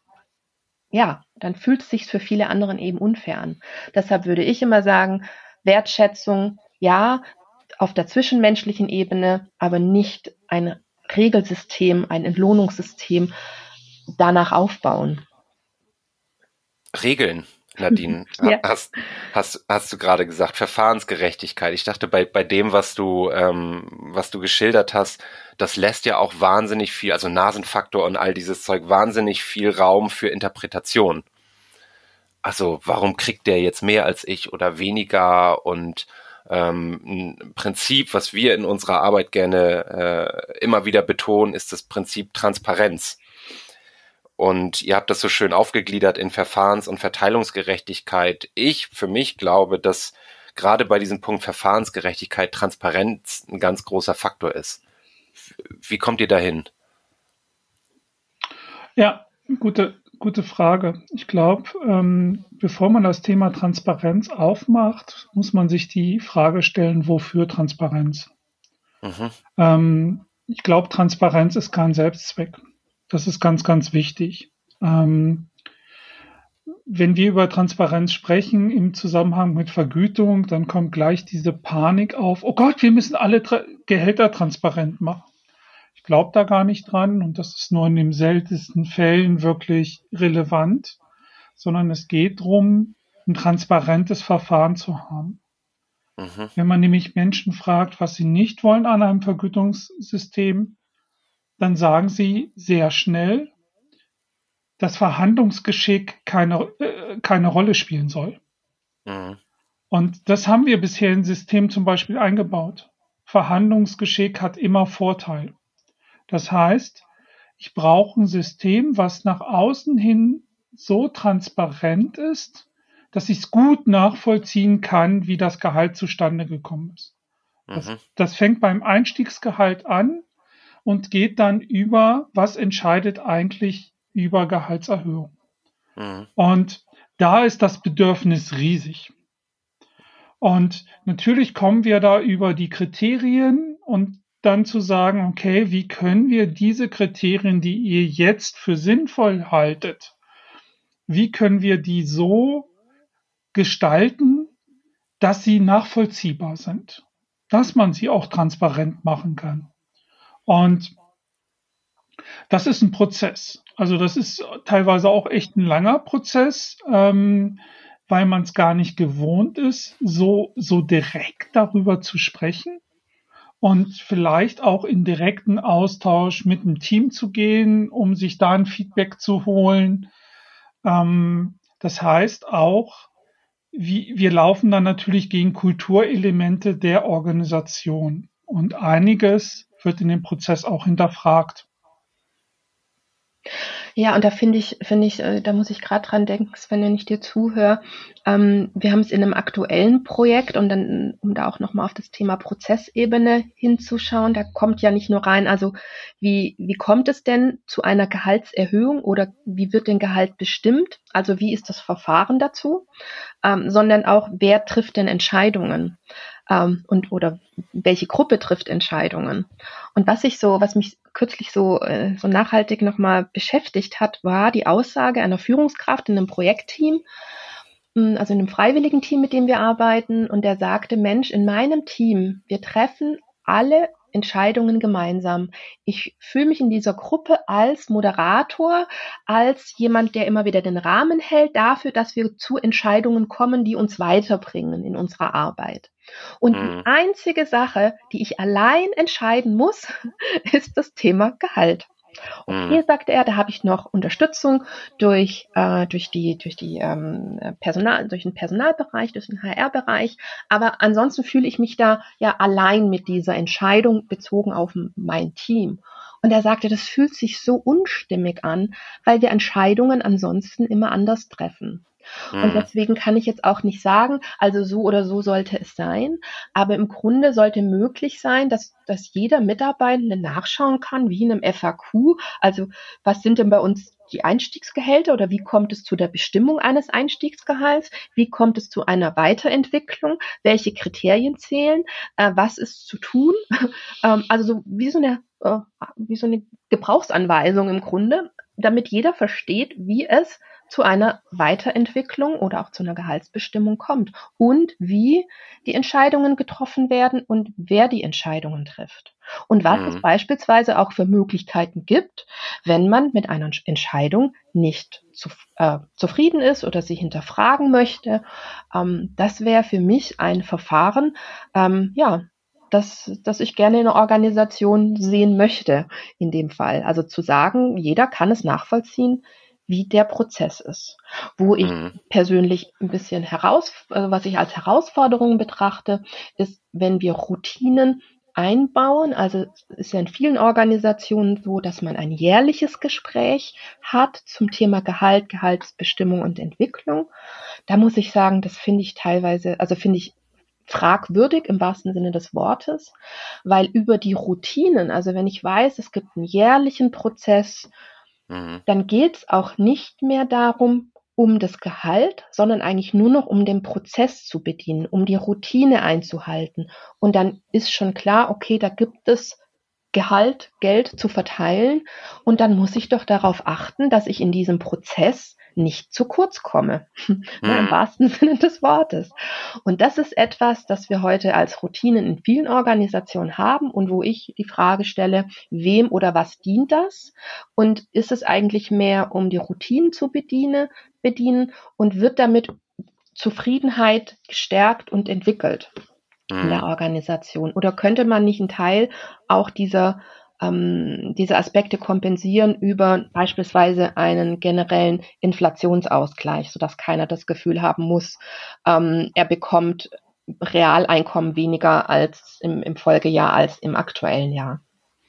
ja, dann fühlt es sich für viele anderen eben unfair an. Deshalb würde ich immer sagen, Wertschätzung, ja, auf der zwischenmenschlichen Ebene, aber nicht ein Regelsystem, ein Entlohnungssystem danach aufbauen. Regeln, Nadine, ha- Ja. hast, hast, hast du gerade gesagt, Verfahrensgerechtigkeit. Ich dachte, bei, bei dem, was du, ähm, was du geschildert hast, das lässt ja auch wahnsinnig viel, also Nasenfaktor und all dieses Zeug, wahnsinnig viel Raum für Interpretation. Also, warum kriegt der jetzt mehr als ich oder weniger? Und ähm, ein Prinzip, was wir in unserer Arbeit gerne äh, immer wieder betonen, ist das Prinzip Transparenz. Und ihr habt das so schön aufgegliedert in Verfahrens- und Verteilungsgerechtigkeit. Ich für mich glaube, dass gerade bei diesem Punkt Verfahrensgerechtigkeit Transparenz ein ganz großer Faktor ist. Wie kommt ihr dahin? Ja, gute, gute Frage. Ich glaube, ähm, bevor man das Thema Transparenz aufmacht, muss man sich die Frage stellen, wofür Transparenz? Mhm. Ähm, ich glaube, Transparenz ist kein Selbstzweck. Das ist ganz, ganz wichtig. Ähm, wenn wir über Transparenz sprechen im Zusammenhang mit Vergütung, dann kommt gleich diese Panik auf. Oh Gott, wir müssen alle Tra- Gehälter transparent machen. Ich glaube da gar nicht dran und das ist nur in den seltensten Fällen wirklich relevant, sondern es geht darum, ein transparentes Verfahren zu haben. Mhm. Wenn man nämlich Menschen fragt, was sie nicht wollen an einem Vergütungssystem, dann sagen sie sehr schnell, dass Verhandlungsgeschick keine, äh, keine Rolle spielen soll. Mhm. Und das haben wir bisher im System zum Beispiel eingebaut. Verhandlungsgeschick hat immer Vorteil. Das heißt, ich brauche ein System, was nach außen hin so transparent ist, dass ich es gut nachvollziehen kann, wie das Gehalt zustande gekommen ist. Das, Mhm. das fängt beim Einstiegsgehalt an und geht dann über, was entscheidet eigentlich über Gehaltserhöhung. Mhm. Und da ist das Bedürfnis riesig. Und natürlich kommen wir da über die Kriterien und dann zu sagen, okay, wie können wir diese Kriterien, die ihr jetzt für sinnvoll haltet, wie können wir die so gestalten, dass sie nachvollziehbar sind, dass man sie auch transparent machen kann. Und das ist ein Prozess. Also das ist teilweise auch echt ein langer Prozess, ähm, weil man es gar nicht gewohnt ist, so, so direkt darüber zu sprechen und vielleicht auch in direkten Austausch mit dem Team zu gehen, um sich da ein Feedback zu holen. Ähm, das heißt auch, wie, wir laufen dann natürlich gegen Kulturelemente der Organisation und einiges wird in dem Prozess auch hinterfragt. Ja, und da finde ich, finde ich, äh, da muss ich gerade dran denken, Sven, wenn ich dir zuhöre. Ähm, wir haben es in einem aktuellen Projekt und dann, um da auch nochmal auf das Thema Prozessebene hinzuschauen, da kommt ja nicht nur rein, also wie, wie kommt es denn zu einer Gehaltserhöhung oder wie wird denn Gehalt bestimmt? Also wie ist das Verfahren dazu? Ähm, sondern auch, wer trifft denn Entscheidungen? Ähm, und oder welche Gruppe trifft Entscheidungen? Und was ich so, was mich kürzlich so, äh, so nachhaltig nochmal beschäftigt hat, war die Aussage einer Führungskraft in einem Projektteam, mh, also in einem freiwilligen Team, mit dem wir arbeiten, und der sagte, Mensch, in meinem Team, wir treffen alle Entscheidungen gemeinsam. Ich fühle mich in dieser Gruppe als Moderator, als jemand, der immer wieder den Rahmen hält dafür, dass wir zu Entscheidungen kommen, die uns weiterbringen in unserer Arbeit. Und die Mhm. einzige Sache, die ich allein entscheiden muss, ist das Thema Gehalt. Okay, Mhm. sagte er, da habe ich noch Unterstützung durch, äh, durch die, durch die ähm, Personal, durch den Personalbereich, durch den H R-Bereich. Aber ansonsten fühle ich mich da ja allein mit dieser Entscheidung bezogen auf m- mein Team. Und er sagte, das fühlt sich so unstimmig an, weil wir Entscheidungen ansonsten immer anders treffen. Und Mhm. deswegen kann ich jetzt auch nicht sagen, also so oder so sollte es sein. Aber im Grunde sollte möglich sein, dass, dass jeder Mitarbeitende nachschauen kann, wie in einem F A Q. Also was sind denn bei uns die Einstiegsgehälter oder wie kommt es zu der Bestimmung eines Einstiegsgehalts? Wie kommt es zu einer Weiterentwicklung? Welche Kriterien zählen? Äh, was ist zu tun? ähm, also so wie so eine, äh, wie so eine Gebrauchsanweisung im Grunde, damit jeder versteht, wie es zu einer Weiterentwicklung oder auch zu einer Gehaltsbestimmung kommt und wie die Entscheidungen getroffen werden und wer die Entscheidungen trifft. Und was es Mhm. beispielsweise auch für Möglichkeiten gibt, wenn man mit einer Entscheidung nicht zu, äh, zufrieden ist oder sie hinterfragen möchte. Ähm, das wäre für mich ein Verfahren, ähm, ja, das, das ich gerne in einer Organisation sehen möchte, in dem Fall. Also zu sagen, jeder kann es nachvollziehen, wie der Prozess ist. Wo ich Mhm. persönlich ein bisschen heraus, äh, was ich als Herausforderung betrachte, ist, wenn wir Routinen einbauen. Also es ist ja in vielen Organisationen so, dass man ein jährliches Gespräch hat zum Thema Gehalt, Gehaltsbestimmung und Entwicklung. Da muss ich sagen, das finde ich teilweise, also finde ich fragwürdig im wahrsten Sinne des Wortes, weil über die Routinen, also wenn ich weiß, es gibt einen jährlichen Prozess, mhm. dann geht es auch nicht mehr darum, um das Gehalt, sondern eigentlich nur noch um den Prozess zu bedienen, um die Routine einzuhalten. Und dann ist schon klar, okay, da gibt es Gehalt, Geld zu verteilen und dann muss ich doch darauf achten, dass ich in diesem Prozess nicht zu kurz komme, mhm. Na, im wahrsten Sinne des Wortes. Und das ist etwas, das wir heute als Routinen in vielen Organisationen haben und wo ich die Frage stelle, wem oder was dient das? Und ist es eigentlich mehr, um die Routinen zu bedienen, bedienen und wird damit Zufriedenheit gestärkt und entwickelt mhm. in der Organisation? Oder könnte man nicht einen Teil auch dieser diese Aspekte kompensieren über beispielsweise einen generellen Inflationsausgleich, sodass keiner das Gefühl haben muss, ähm, er bekommt Realeinkommen weniger als im, im Folgejahr als im aktuellen Jahr.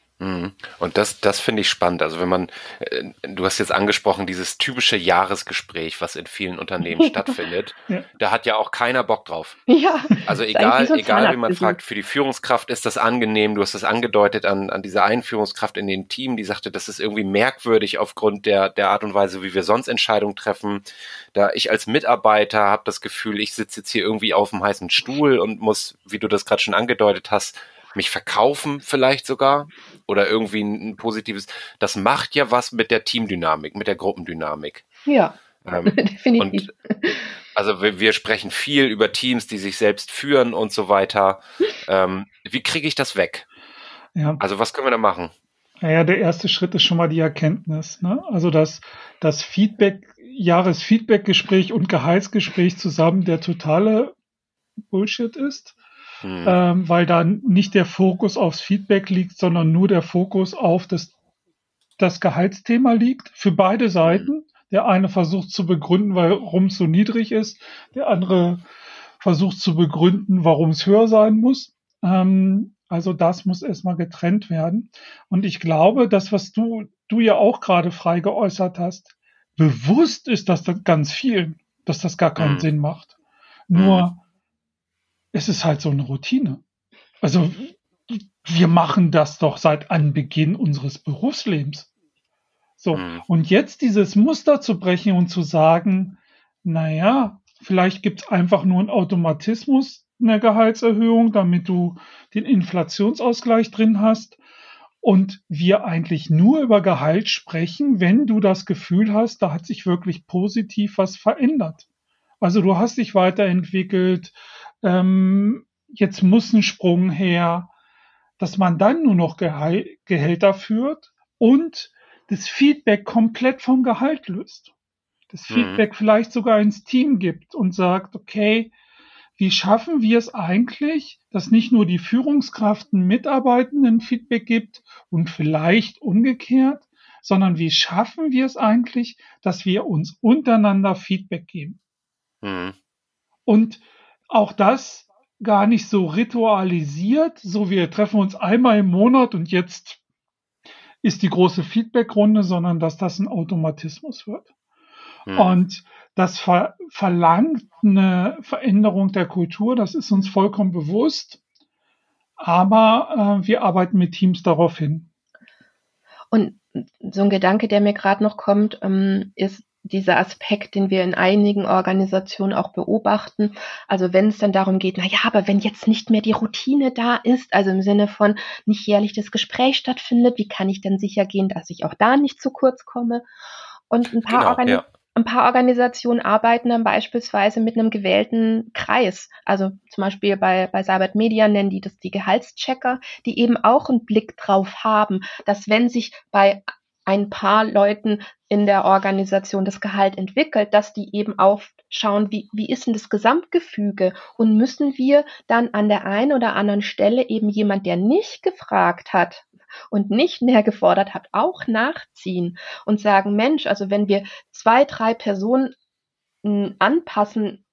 Und das, das finde ich spannend. Also wenn man, du hast jetzt angesprochen, dieses typische Jahresgespräch, was in vielen Unternehmen stattfindet, ja. Da hat ja auch keiner Bock drauf. Ja, also egal, so egal wie man fragt, für die Führungskraft ist das angenehm. Du hast es angedeutet an, an dieser einen Führungskraft in dem Team, die sagte, das ist irgendwie merkwürdig aufgrund der, der Art und Weise, wie wir sonst Entscheidungen treffen. Da ich als Mitarbeiter habe das Gefühl, ich sitze jetzt hier irgendwie auf dem heißen Stuhl und muss, wie du das gerade schon angedeutet hast, mich verkaufen vielleicht sogar oder irgendwie ein, ein positives, das macht ja was mit der Teamdynamik, mit der Gruppendynamik. Ja, ähm, definitiv. Und also wir, wir sprechen viel über Teams, die sich selbst führen und so weiter. Ähm, wie kriege ich das weg? Ja. Also was können wir da machen? Naja, der erste Schritt ist schon mal die Erkenntnis, ne? Also dass das Feedback, Jahresfeedbackgespräch und Gehaltsgespräch zusammen der totale Bullshit ist. Hm. Ähm, weil da nicht der Fokus aufs Feedback liegt, sondern nur der Fokus auf das, das Gehaltsthema liegt, für beide Seiten. Hm. Der eine versucht zu begründen, warum es so niedrig ist, der andere versucht zu begründen, warum es höher sein muss. Ähm, also das muss erstmal getrennt werden. Und ich glaube, das, was du, du ja auch gerade frei geäußert hast, bewusst ist das ganz vielen, dass das gar keinen hm. Sinn macht. Nur hm. es ist halt so eine Routine. Also wir machen das doch seit Anbeginn unseres Berufslebens. So, mhm. und jetzt dieses Muster zu brechen und zu sagen, naja, vielleicht gibt es einfach nur einen Automatismus in der Gehaltserhöhung, damit du den Inflationsausgleich drin hast und wir eigentlich nur über Gehalt sprechen, wenn du das Gefühl hast, da hat sich wirklich positiv was verändert. Also du hast dich weiterentwickelt, Ähm, jetzt muss ein Sprung her, dass man dann nur noch Gehal- Gehälter führt und das Feedback komplett vom Gehalt löst. Das mhm. Feedback vielleicht sogar ins Team gibt und sagt, okay, wie schaffen wir es eigentlich, dass nicht nur die Führungskraft einen Mitarbeitenden Feedback gibt und vielleicht umgekehrt, sondern wie schaffen wir es eigentlich, dass wir uns untereinander Feedback geben. Mhm. Und auch das gar nicht so ritualisiert, so wir treffen uns einmal im Monat und jetzt ist die große Feedbackrunde, sondern dass das ein Automatismus wird. Mhm. Und das ver- verlangt eine Veränderung der Kultur, das ist uns vollkommen bewusst, aber äh, wir arbeiten mit Teams darauf hin. Und so ein Gedanke, der mir gerade noch kommt, ähm, ist, dieser Aspekt, den wir in einigen Organisationen auch beobachten. Also wenn es dann darum geht, na ja, aber wenn jetzt nicht mehr die Routine da ist, also im Sinne von nicht jährlich das Gespräch stattfindet, wie kann ich denn sicher gehen, dass ich auch da nicht zu kurz komme? Und ein paar, genau, Organi- ja. ein paar Organisationen arbeiten dann beispielsweise mit einem gewählten Kreis. Also zum Beispiel bei, bei Seibert Media nennen die das die Gehaltschecker, die eben auch einen Blick drauf haben, dass wenn sich bei ein paar Leuten in der Organisation das Gehalt entwickelt, dass die eben auch schauen, wie, wie ist denn das Gesamtgefüge und müssen wir dann an der einen oder anderen Stelle eben jemand, der nicht gefragt hat und nicht mehr gefordert hat, auch nachziehen und sagen, Mensch, also wenn wir zwei, drei Personen m, anpassen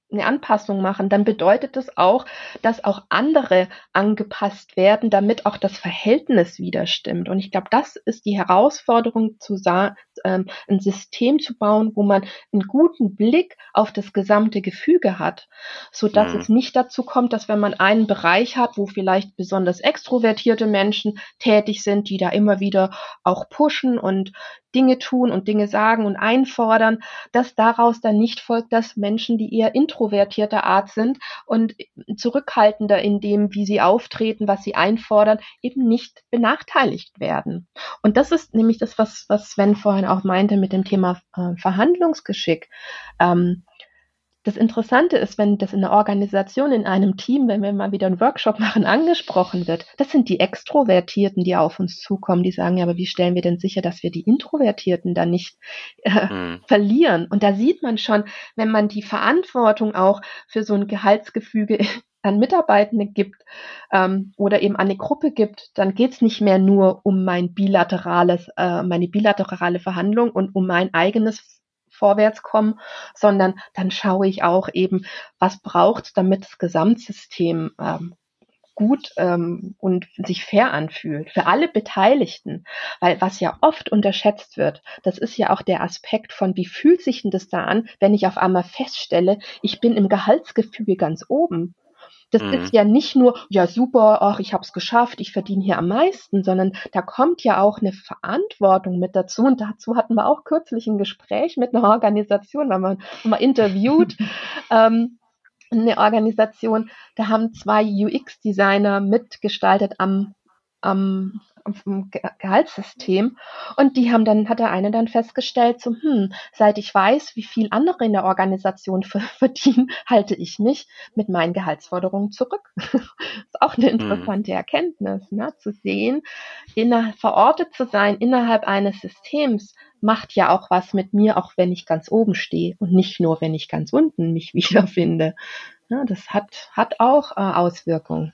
eine Anpassung machen, dann bedeutet das auch, dass auch andere angepasst werden, damit auch das Verhältnis wieder stimmt. Und ich glaube, das ist die Herausforderung, zu sa- ähm, ein System zu bauen, wo man einen guten Blick auf das gesamte Gefüge hat, so dass Mhm. es nicht dazu kommt, dass wenn man einen Bereich hat, wo vielleicht besonders extrovertierte Menschen tätig sind, die da immer wieder auch pushen und Dinge tun und Dinge sagen und einfordern, dass daraus dann nicht folgt, dass Menschen, die eher introvertierter Art sind und zurückhaltender in dem, wie sie auftreten, was sie einfordern, eben nicht benachteiligt werden. Und das ist nämlich das, was, was Sven vorhin auch meinte mit dem Thema äh, Verhandlungsgeschick. Ähm, Das Interessante ist, wenn das in einer Organisation, in einem Team, wenn wir mal wieder einen Workshop machen, angesprochen wird, das sind die Extrovertierten, die auf uns zukommen, die sagen, ja, aber wie stellen wir denn sicher, dass wir die Introvertierten dann nicht äh, Mhm. verlieren? Und da sieht man schon, wenn man die Verantwortung auch für so ein Gehaltsgefüge an Mitarbeitende gibt ähm, oder eben an eine Gruppe gibt, dann geht es nicht mehr nur um mein bilaterales, äh, meine bilaterale Verhandlung und um mein eigenes Vorwärtskommen, sondern dann schaue ich auch eben, was braucht, damit das Gesamtsystem ähm, gut ähm, und sich fair anfühlt für alle Beteiligten, weil was ja oft unterschätzt wird, das ist ja auch der Aspekt von, wie fühlt sich denn das da an, wenn ich auf einmal feststelle, ich bin im Gehaltsgefüge ganz oben. Das Mhm. ist ja nicht nur, ja super, ach, ich habe es geschafft, ich verdiene hier am meisten, sondern da kommt ja auch eine Verantwortung mit dazu. Und dazu hatten wir auch kürzlich ein Gespräch mit einer Organisation, weil wir haben wir interviewt, ähm, eine Organisation, da haben zwei U X-Designer mitgestaltet am, am, am Ge- Gehaltssystem und die haben dann, hat der eine dann festgestellt, so, hm, seit ich weiß, wie viel andere in der Organisation ver- verdienen, halte ich mich mit meinen Gehaltsforderungen zurück. Ist auch eine Mhm. interessante Erkenntnis, ne? Zu sehen, inner, verortet zu sein innerhalb eines Systems macht ja auch was mit mir, auch wenn ich ganz oben stehe und nicht nur, wenn ich ganz unten mich wiederfinde. Ja, das hat, hat auch äh, Auswirkungen.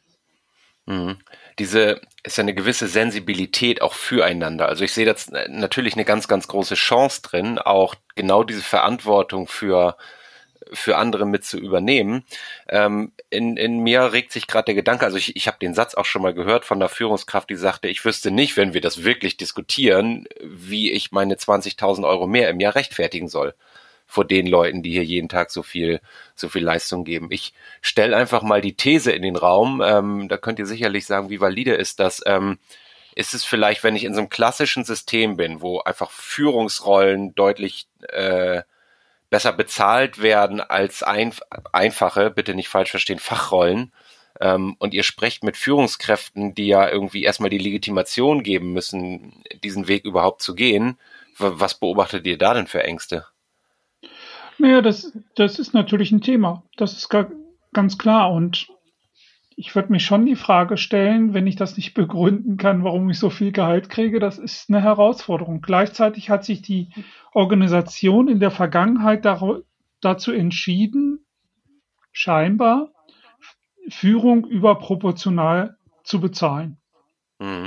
Mhm. Diese ist ja eine gewisse Sensibilität auch füreinander. Also ich sehe da natürlich eine ganz, ganz große Chance drin, auch genau diese Verantwortung für für andere mit zu übernehmen. Ähm, in, in mir regt sich gerade der Gedanke, also ich, ich habe den Satz auch schon mal gehört von einer Führungskraft, die sagte, ich wüsste nicht, wenn wir das wirklich diskutieren, wie ich meine zwanzigtausend Euro mehr im Jahr rechtfertigen soll vor den Leuten, die hier jeden Tag so viel so viel Leistung geben. Ich stelle einfach mal die These in den Raum, ähm, da könnt ihr sicherlich sagen, wie valide ist das, ähm, ist es vielleicht, wenn ich in so einem klassischen System bin, wo einfach Führungsrollen deutlich äh, besser bezahlt werden als ein, einfache, bitte nicht falsch verstehen, Fachrollen. Ähm, und ihr sprecht mit Führungskräften, die ja irgendwie erstmal die Legitimation geben müssen, diesen Weg überhaupt zu gehen. Was beobachtet ihr da denn für Ängste? Naja, das, das ist natürlich ein Thema. Das ist ga- ganz klar. Und ich würde mir schon die Frage stellen, wenn ich das nicht begründen kann, warum ich so viel Gehalt kriege, das ist eine Herausforderung. Gleichzeitig hat sich die Organisation in der Vergangenheit dar- dazu entschieden, scheinbar Führung überproportional zu bezahlen. Mhm.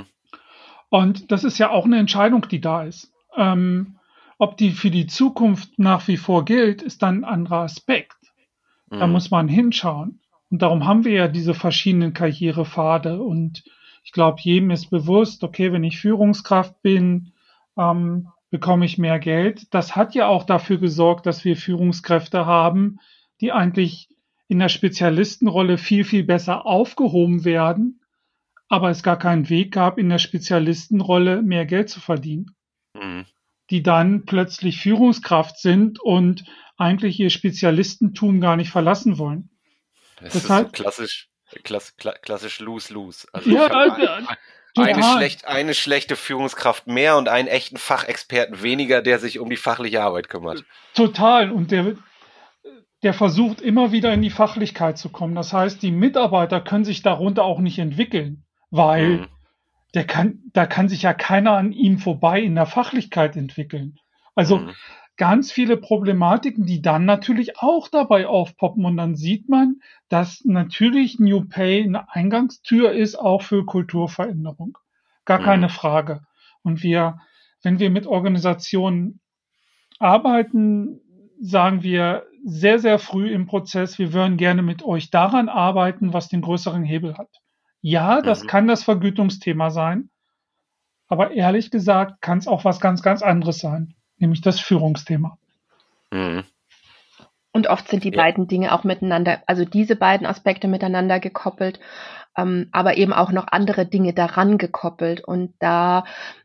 Und das ist ja auch eine Entscheidung, die da ist. Ähm, ob die für die Zukunft nach wie vor gilt, ist dann ein anderer Aspekt. Da Mhm. muss man hinschauen. Und darum haben wir ja diese verschiedenen Karrierepfade. Und ich glaube, jedem ist bewusst, okay, wenn ich Führungskraft bin, ähm, bekomme ich mehr Geld. Das hat ja auch dafür gesorgt, dass wir Führungskräfte haben, die eigentlich in der Spezialistenrolle viel, viel besser aufgehoben werden, aber es gar keinen Weg gab, in der Spezialistenrolle mehr Geld zu verdienen, Mhm. die dann plötzlich Führungskraft sind und eigentlich ihr Spezialistentum gar nicht verlassen wollen. Das Das ist so heißt, klassisch, klass, kla- klassisch lose-lose. Also ja, ich habe äh, eine, total, schlecht, eine schlechte Führungskraft mehr und einen echten Fachexperten weniger, der sich um die fachliche Arbeit kümmert. total. Und der, der versucht immer wieder in die Fachlichkeit zu kommen. Das heißt, die Mitarbeiter können sich darunter auch nicht entwickeln, weil Mhm. der kann, da kann sich ja keiner an ihm vorbei in der Fachlichkeit entwickeln. Also Mhm. ganz viele Problematiken, die dann natürlich auch dabei aufpoppen. Und dann sieht man, dass natürlich New Pay eine Eingangstür ist, auch für Kulturveränderung. Gar Mhm. keine Frage. Und wir, wenn wir mit Organisationen arbeiten, sagen wir sehr, sehr früh im Prozess, wir würden gerne mit euch daran arbeiten, was den größeren Hebel hat. Ja, das mhm. kann das Vergütungsthema sein, aber ehrlich gesagt kann es auch was ganz, ganz anderes sein, nämlich das Führungsthema. Mhm. Und oft sind die ja. beiden Dinge auch miteinander, also diese beiden Aspekte miteinander gekoppelt, ähm, aber eben auch noch andere Dinge daran gekoppelt. Und da,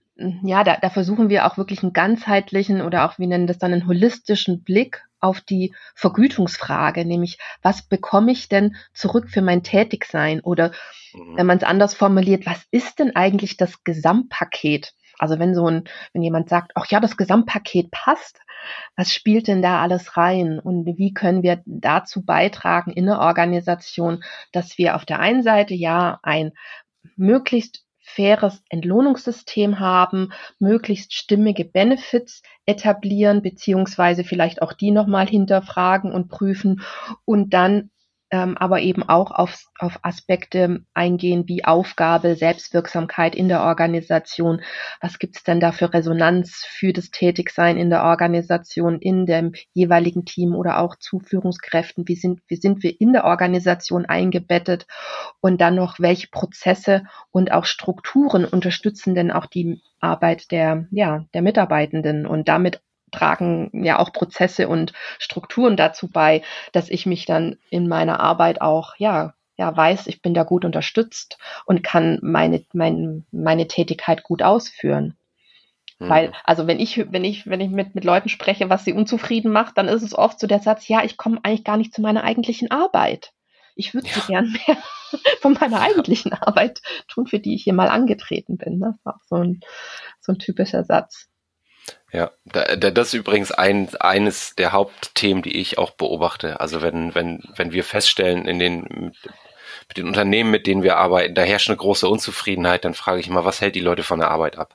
ja, da, da versuchen wir auch wirklich einen ganzheitlichen oder auch, wir nennen das dann einen holistischen Blick auf die Vergütungsfrage, nämlich was bekomme ich denn zurück für mein Tätigsein? Oder mhm. wenn man es anders formuliert, was ist denn eigentlich das Gesamtpaket? Also wenn so ein, wenn jemand sagt, ach ja, das Gesamtpaket passt, was spielt denn da alles rein? Und wie können wir dazu beitragen in der Organisation, dass wir auf der einen Seite ja ein möglichst faires Entlohnungssystem haben, möglichst stimmige Benefits etablieren, beziehungsweise vielleicht auch die nochmal hinterfragen und prüfen und dann ähm, aber eben auch auf, auf Aspekte eingehen wie Aufgabe, Selbstwirksamkeit in der Organisation. Was gibt es denn da für Resonanz für das Tätigsein in der Organisation, in dem jeweiligen Team oder auch zu Führungskräften? Wie sind, wie sind wir in der Organisation eingebettet? Und dann noch, welche Prozesse und auch Strukturen unterstützen denn auch die Arbeit der, ja, der Mitarbeitenden? Und damit tragen ja auch Prozesse und Strukturen dazu bei, dass ich mich dann in meiner Arbeit auch, ja, ja, weiß, ich bin da gut unterstützt und kann meine, meine, meine Tätigkeit gut ausführen. Mhm. Weil, also wenn ich, wenn ich, wenn ich mit, mit Leuten spreche, was sie unzufrieden macht, dann ist es oft so der Satz, ja, ich komme eigentlich gar nicht zu meiner eigentlichen Arbeit. Ich würde ja. so gern mehr von meiner ja. eigentlichen Arbeit tun, für die ich hier mal angetreten bin. Das ist auch so ein, so ein typischer Satz. Ja, da, da, das ist übrigens ein, eines der Hauptthemen, die ich auch beobachte. Also wenn, wenn, wenn wir feststellen, in den, mit, mit den Unternehmen, mit denen wir arbeiten, da herrscht eine große Unzufriedenheit, dann frage ich immer, was hält die Leute von der Arbeit ab?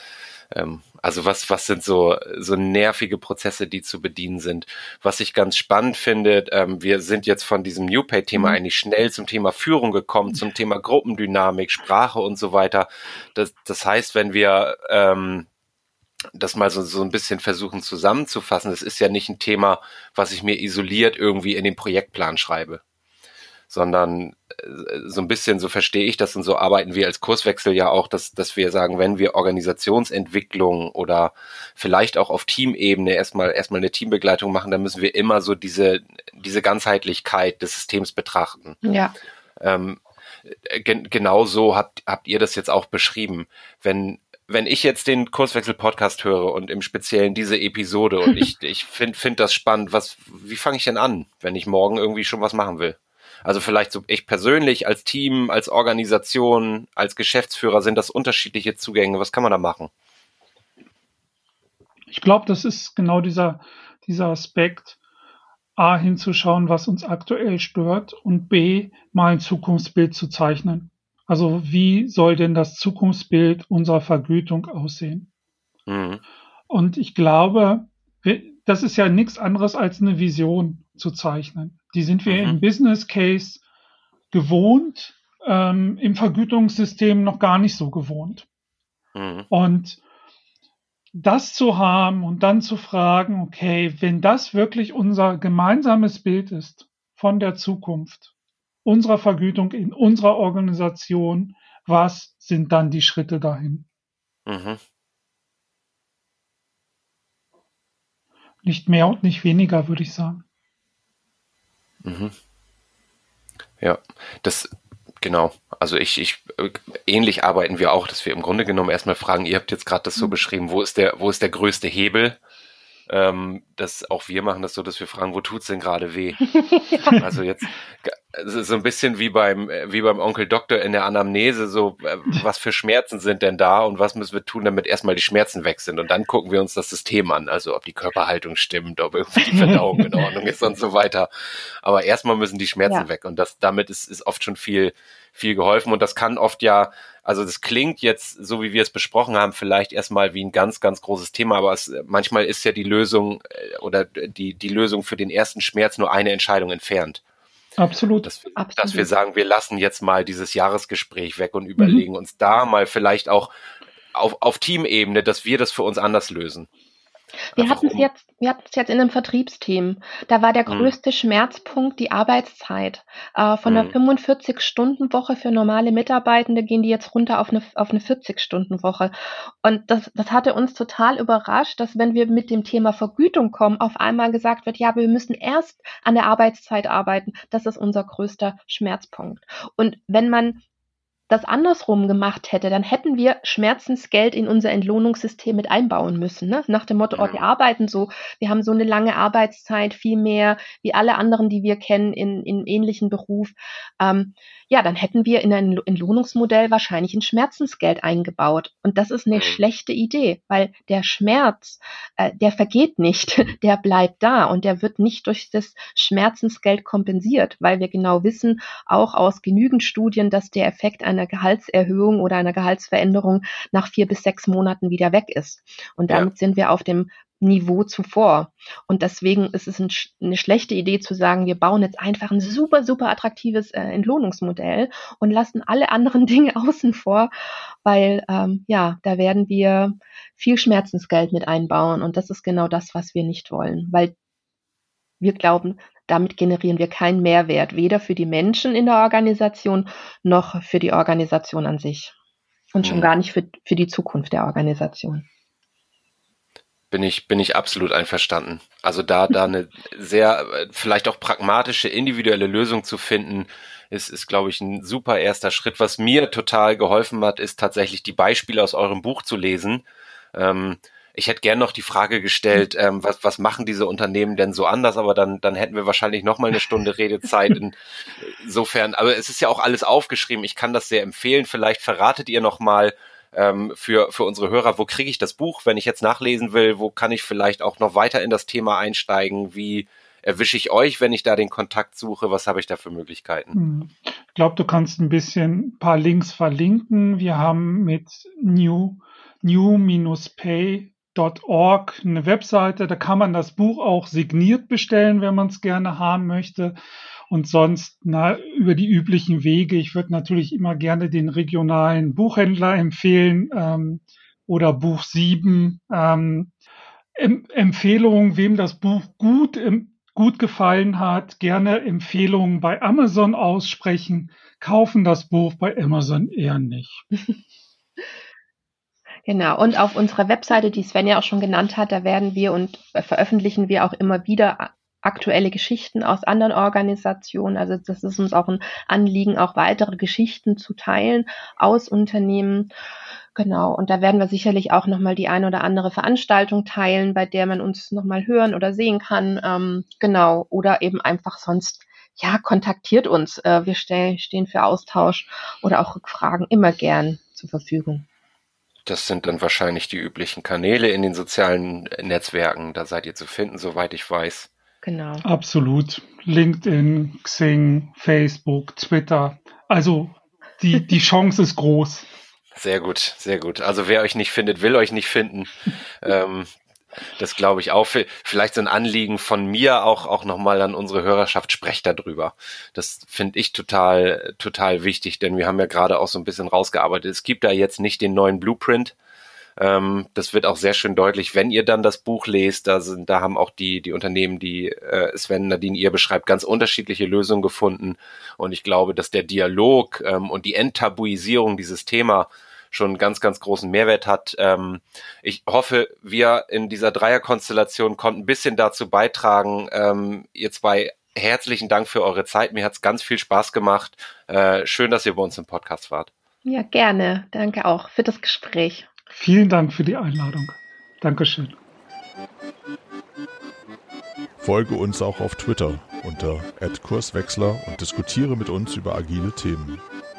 Ähm, also was, was sind so, so nervige Prozesse, die zu bedienen sind? Was ich ganz spannend finde, ähm, wir sind jetzt von diesem New Pay-Thema mhm. eigentlich schnell zum Thema Führung gekommen, zum Thema Gruppendynamik, Sprache und so weiter. Das, das heißt, wenn wir, ähm, das mal so, so ein bisschen versuchen zusammenzufassen. Das ist ja nicht ein Thema, was ich mir isoliert irgendwie in den Projektplan schreibe, sondern so ein bisschen, so verstehe ich das und so arbeiten wir als Kurswechsel ja auch, dass, dass wir sagen, wenn wir Organisationsentwicklung oder vielleicht auch auf Teamebene erstmal, erstmal eine Teambegleitung machen, dann müssen wir immer so diese, diese Ganzheitlichkeit des Systems betrachten. Ja. Ähm, gen- genau so habt, habt ihr das jetzt auch beschrieben. Wenn Wenn ich jetzt den Kurswechsel-Podcast höre und im Speziellen diese Episode und ich, ich finde find das spannend, was, wie fange ich denn an, wenn ich morgen irgendwie schon was machen will? Also vielleicht so ich persönlich, als Team, als Organisation, als Geschäftsführer, sind das unterschiedliche Zugänge. Was kann man da machen? Ich glaube, das ist genau dieser, dieser Aspekt, A, hinzuschauen, was uns aktuell stört und B, mal ein Zukunftsbild zu zeichnen. Also wie soll denn das Zukunftsbild unserer Vergütung aussehen? Mhm. Und ich glaube, das ist ja nichts anderes als eine Vision zu zeichnen. Die sind wir mhm. im Business Case gewohnt, ähm, im Vergütungssystem noch gar nicht so gewohnt. Mhm. Und das zu haben und dann zu fragen, okay, wenn das wirklich unser gemeinsames Bild ist von der Zukunft, unserer Vergütung in unserer Organisation, was sind dann die Schritte dahin? Mhm. Nicht mehr und nicht weniger, würde ich sagen. Mhm. Ja, das, genau. Also ich, ich, ähnlich arbeiten wir auch, dass wir im Grunde genommen erstmal fragen, ihr habt jetzt gerade das so beschrieben, wo ist der, wo ist der größte Hebel? Ähm, das, auch wir machen das so, dass wir fragen, wo tut's denn gerade weh? Also jetzt, so ein bisschen wie beim, wie beim Onkel Doktor in der Anamnese, so, was für Schmerzen sind denn da und was müssen wir tun, damit erstmal die Schmerzen weg sind? Und dann gucken wir uns das System an, also ob die Körperhaltung stimmt, ob irgendwie die Verdauung in Ordnung ist und so weiter. Aber erstmal müssen die Schmerzen ja. weg und das, damit ist, ist oft schon viel, viel geholfen und das kann oft ja, also das klingt jetzt, so wie wir es besprochen haben, vielleicht erstmal wie ein ganz, ganz großes Thema, aber es, manchmal ist ja die Lösung oder die, die Lösung für den ersten Schmerz nur eine Entscheidung entfernt. Absolut. Dass wir, Absolut. dass wir sagen, wir lassen jetzt mal dieses Jahresgespräch weg und überlegen mhm. uns da mal vielleicht auch auf, auf Teamebene, dass wir das für uns anders lösen. Wir hatten es jetzt, wir hatten es jetzt in einem Vertriebsteam. Da war der größte hm. Schmerzpunkt die Arbeitszeit. Äh, von hm. einer fünfundvierzig-Stunden-Woche für normale Mitarbeitende gehen die jetzt runter auf eine, auf eine vierzig-Stunden-Woche. Und das, das hatte uns total überrascht, dass wenn wir mit dem Thema Vergütung kommen, auf einmal gesagt wird, ja, wir müssen erst an der Arbeitszeit arbeiten. Das ist unser größter Schmerzpunkt. Und wenn man das andersrum gemacht hätte, dann hätten wir Schmerzensgeld in unser Entlohnungssystem mit einbauen müssen. Ne? Nach dem Motto, oh, wir arbeiten so, wir haben so eine lange Arbeitszeit, viel mehr wie alle anderen, die wir kennen in, in ähnlichen Beruf. Ähm, ja, dann hätten wir in ein Entlohnungsmodell wahrscheinlich ein Schmerzensgeld eingebaut. Und das ist eine schlechte Idee, weil der Schmerz, äh, der vergeht nicht, der bleibt da und der wird nicht durch das Schmerzensgeld kompensiert, weil wir genau wissen, auch aus genügend Studien, dass der Effekt einer Gehaltserhöhung oder einer Gehaltsveränderung nach vier bis sechs Monaten wieder weg ist. Und damit ja. sind wir auf dem Niveau zuvor. Und deswegen ist es ein, eine schlechte Idee zu sagen, wir bauen jetzt einfach ein super, super attraktives äh, Entlohnungsmodell und lassen alle anderen Dinge außen vor, weil ähm, ja, da werden wir viel Schmerzensgeld mit einbauen. Und das ist genau das, was wir nicht wollen, weil wir glauben, damit generieren wir keinen Mehrwert, weder für die Menschen in der Organisation noch für die Organisation an sich. Und schon gar nicht für, für die Zukunft der Organisation. Bin ich, bin ich absolut einverstanden. Also da, da eine sehr, vielleicht auch pragmatische, individuelle Lösung zu finden, ist, ist, glaube ich, ein super erster Schritt. Was mir total geholfen hat, ist tatsächlich die Beispiele aus eurem Buch zu lesen. Ähm, ich hätte gern noch die Frage gestellt, ähm, was, was machen diese Unternehmen denn so anders? Aber dann, dann hätten wir wahrscheinlich noch mal eine Stunde Redezeit. Insofern, aber es ist ja auch alles aufgeschrieben. Ich kann das sehr empfehlen. Vielleicht verratet ihr noch mal für für unsere Hörer, wo kriege ich das Buch, wenn ich jetzt nachlesen will, wo kann ich vielleicht auch noch weiter in das Thema einsteigen, wie erwische ich euch, wenn ich da den Kontakt suche, was habe ich da für Möglichkeiten? Ich glaube, du kannst ein bisschen ein paar Links verlinken. Wir haben mit new new pay Punkt org eine Webseite, da kann man das Buch auch signiert bestellen, wenn man es gerne haben möchte. Und sonst na, über die üblichen Wege. Ich würde natürlich immer gerne den regionalen Buchhändler empfehlen ähm, oder Buch sieben. Ähm, em- Empfehlungen, wem das Buch gut, em- gut gefallen hat, gerne Empfehlungen bei Amazon aussprechen. Kaufen das Buch bei Amazon eher nicht. Genau, und auf unserer Webseite, die Sven ja auch schon genannt hat, da werden wir und veröffentlichen wir auch immer wieder aktuelle Geschichten aus anderen Organisationen. Also das ist uns auch ein Anliegen, auch weitere Geschichten zu teilen aus Unternehmen. Genau, und da werden wir sicherlich auch nochmal die eine oder andere Veranstaltung teilen, bei der man uns nochmal hören oder sehen kann. Ähm, genau, oder eben einfach sonst, ja, kontaktiert uns. Äh, wir stell, stehen für Austausch oder auch Rückfragen immer gern zur Verfügung. Das sind dann wahrscheinlich die üblichen Kanäle in den sozialen Netzwerken. Da seid ihr zu finden, soweit ich weiß. Genau. Absolut. LinkedIn, Xing, Facebook, Twitter. Also die, die Chance ist groß. Sehr gut, sehr gut. Also wer euch nicht findet, will euch nicht finden. ähm, das glaube ich auch. Vielleicht so ein Anliegen von mir auch, auch nochmal an unsere Hörerschaft, sprecht darüber. Das finde ich total, total wichtig, denn wir haben ja gerade auch so ein bisschen rausgearbeitet. Es gibt da jetzt nicht den neuen Blueprint. Ähm, das wird auch sehr schön deutlich, wenn ihr dann das Buch lest. Da sind, da haben auch die, die Unternehmen, die äh, Sven, Nadine, ihr beschreibt, ganz unterschiedliche Lösungen gefunden. Und ich glaube, dass der Dialog ähm, und die Enttabuisierung dieses Thema schon einen ganz, ganz großen Mehrwert hat. Ähm, ich hoffe, wir in dieser Dreierkonstellation konnten ein bisschen dazu beitragen. Ähm, ihr zwei, herzlichen Dank für eure Zeit. Mir hat es ganz viel Spaß gemacht. Äh, schön, dass ihr bei uns im Podcast wart. Ja, gerne. Danke auch für das Gespräch. Vielen Dank für die Einladung. Dankeschön. Folge uns auch auf Twitter unter at kurswechsler und diskutiere mit uns über agile Themen.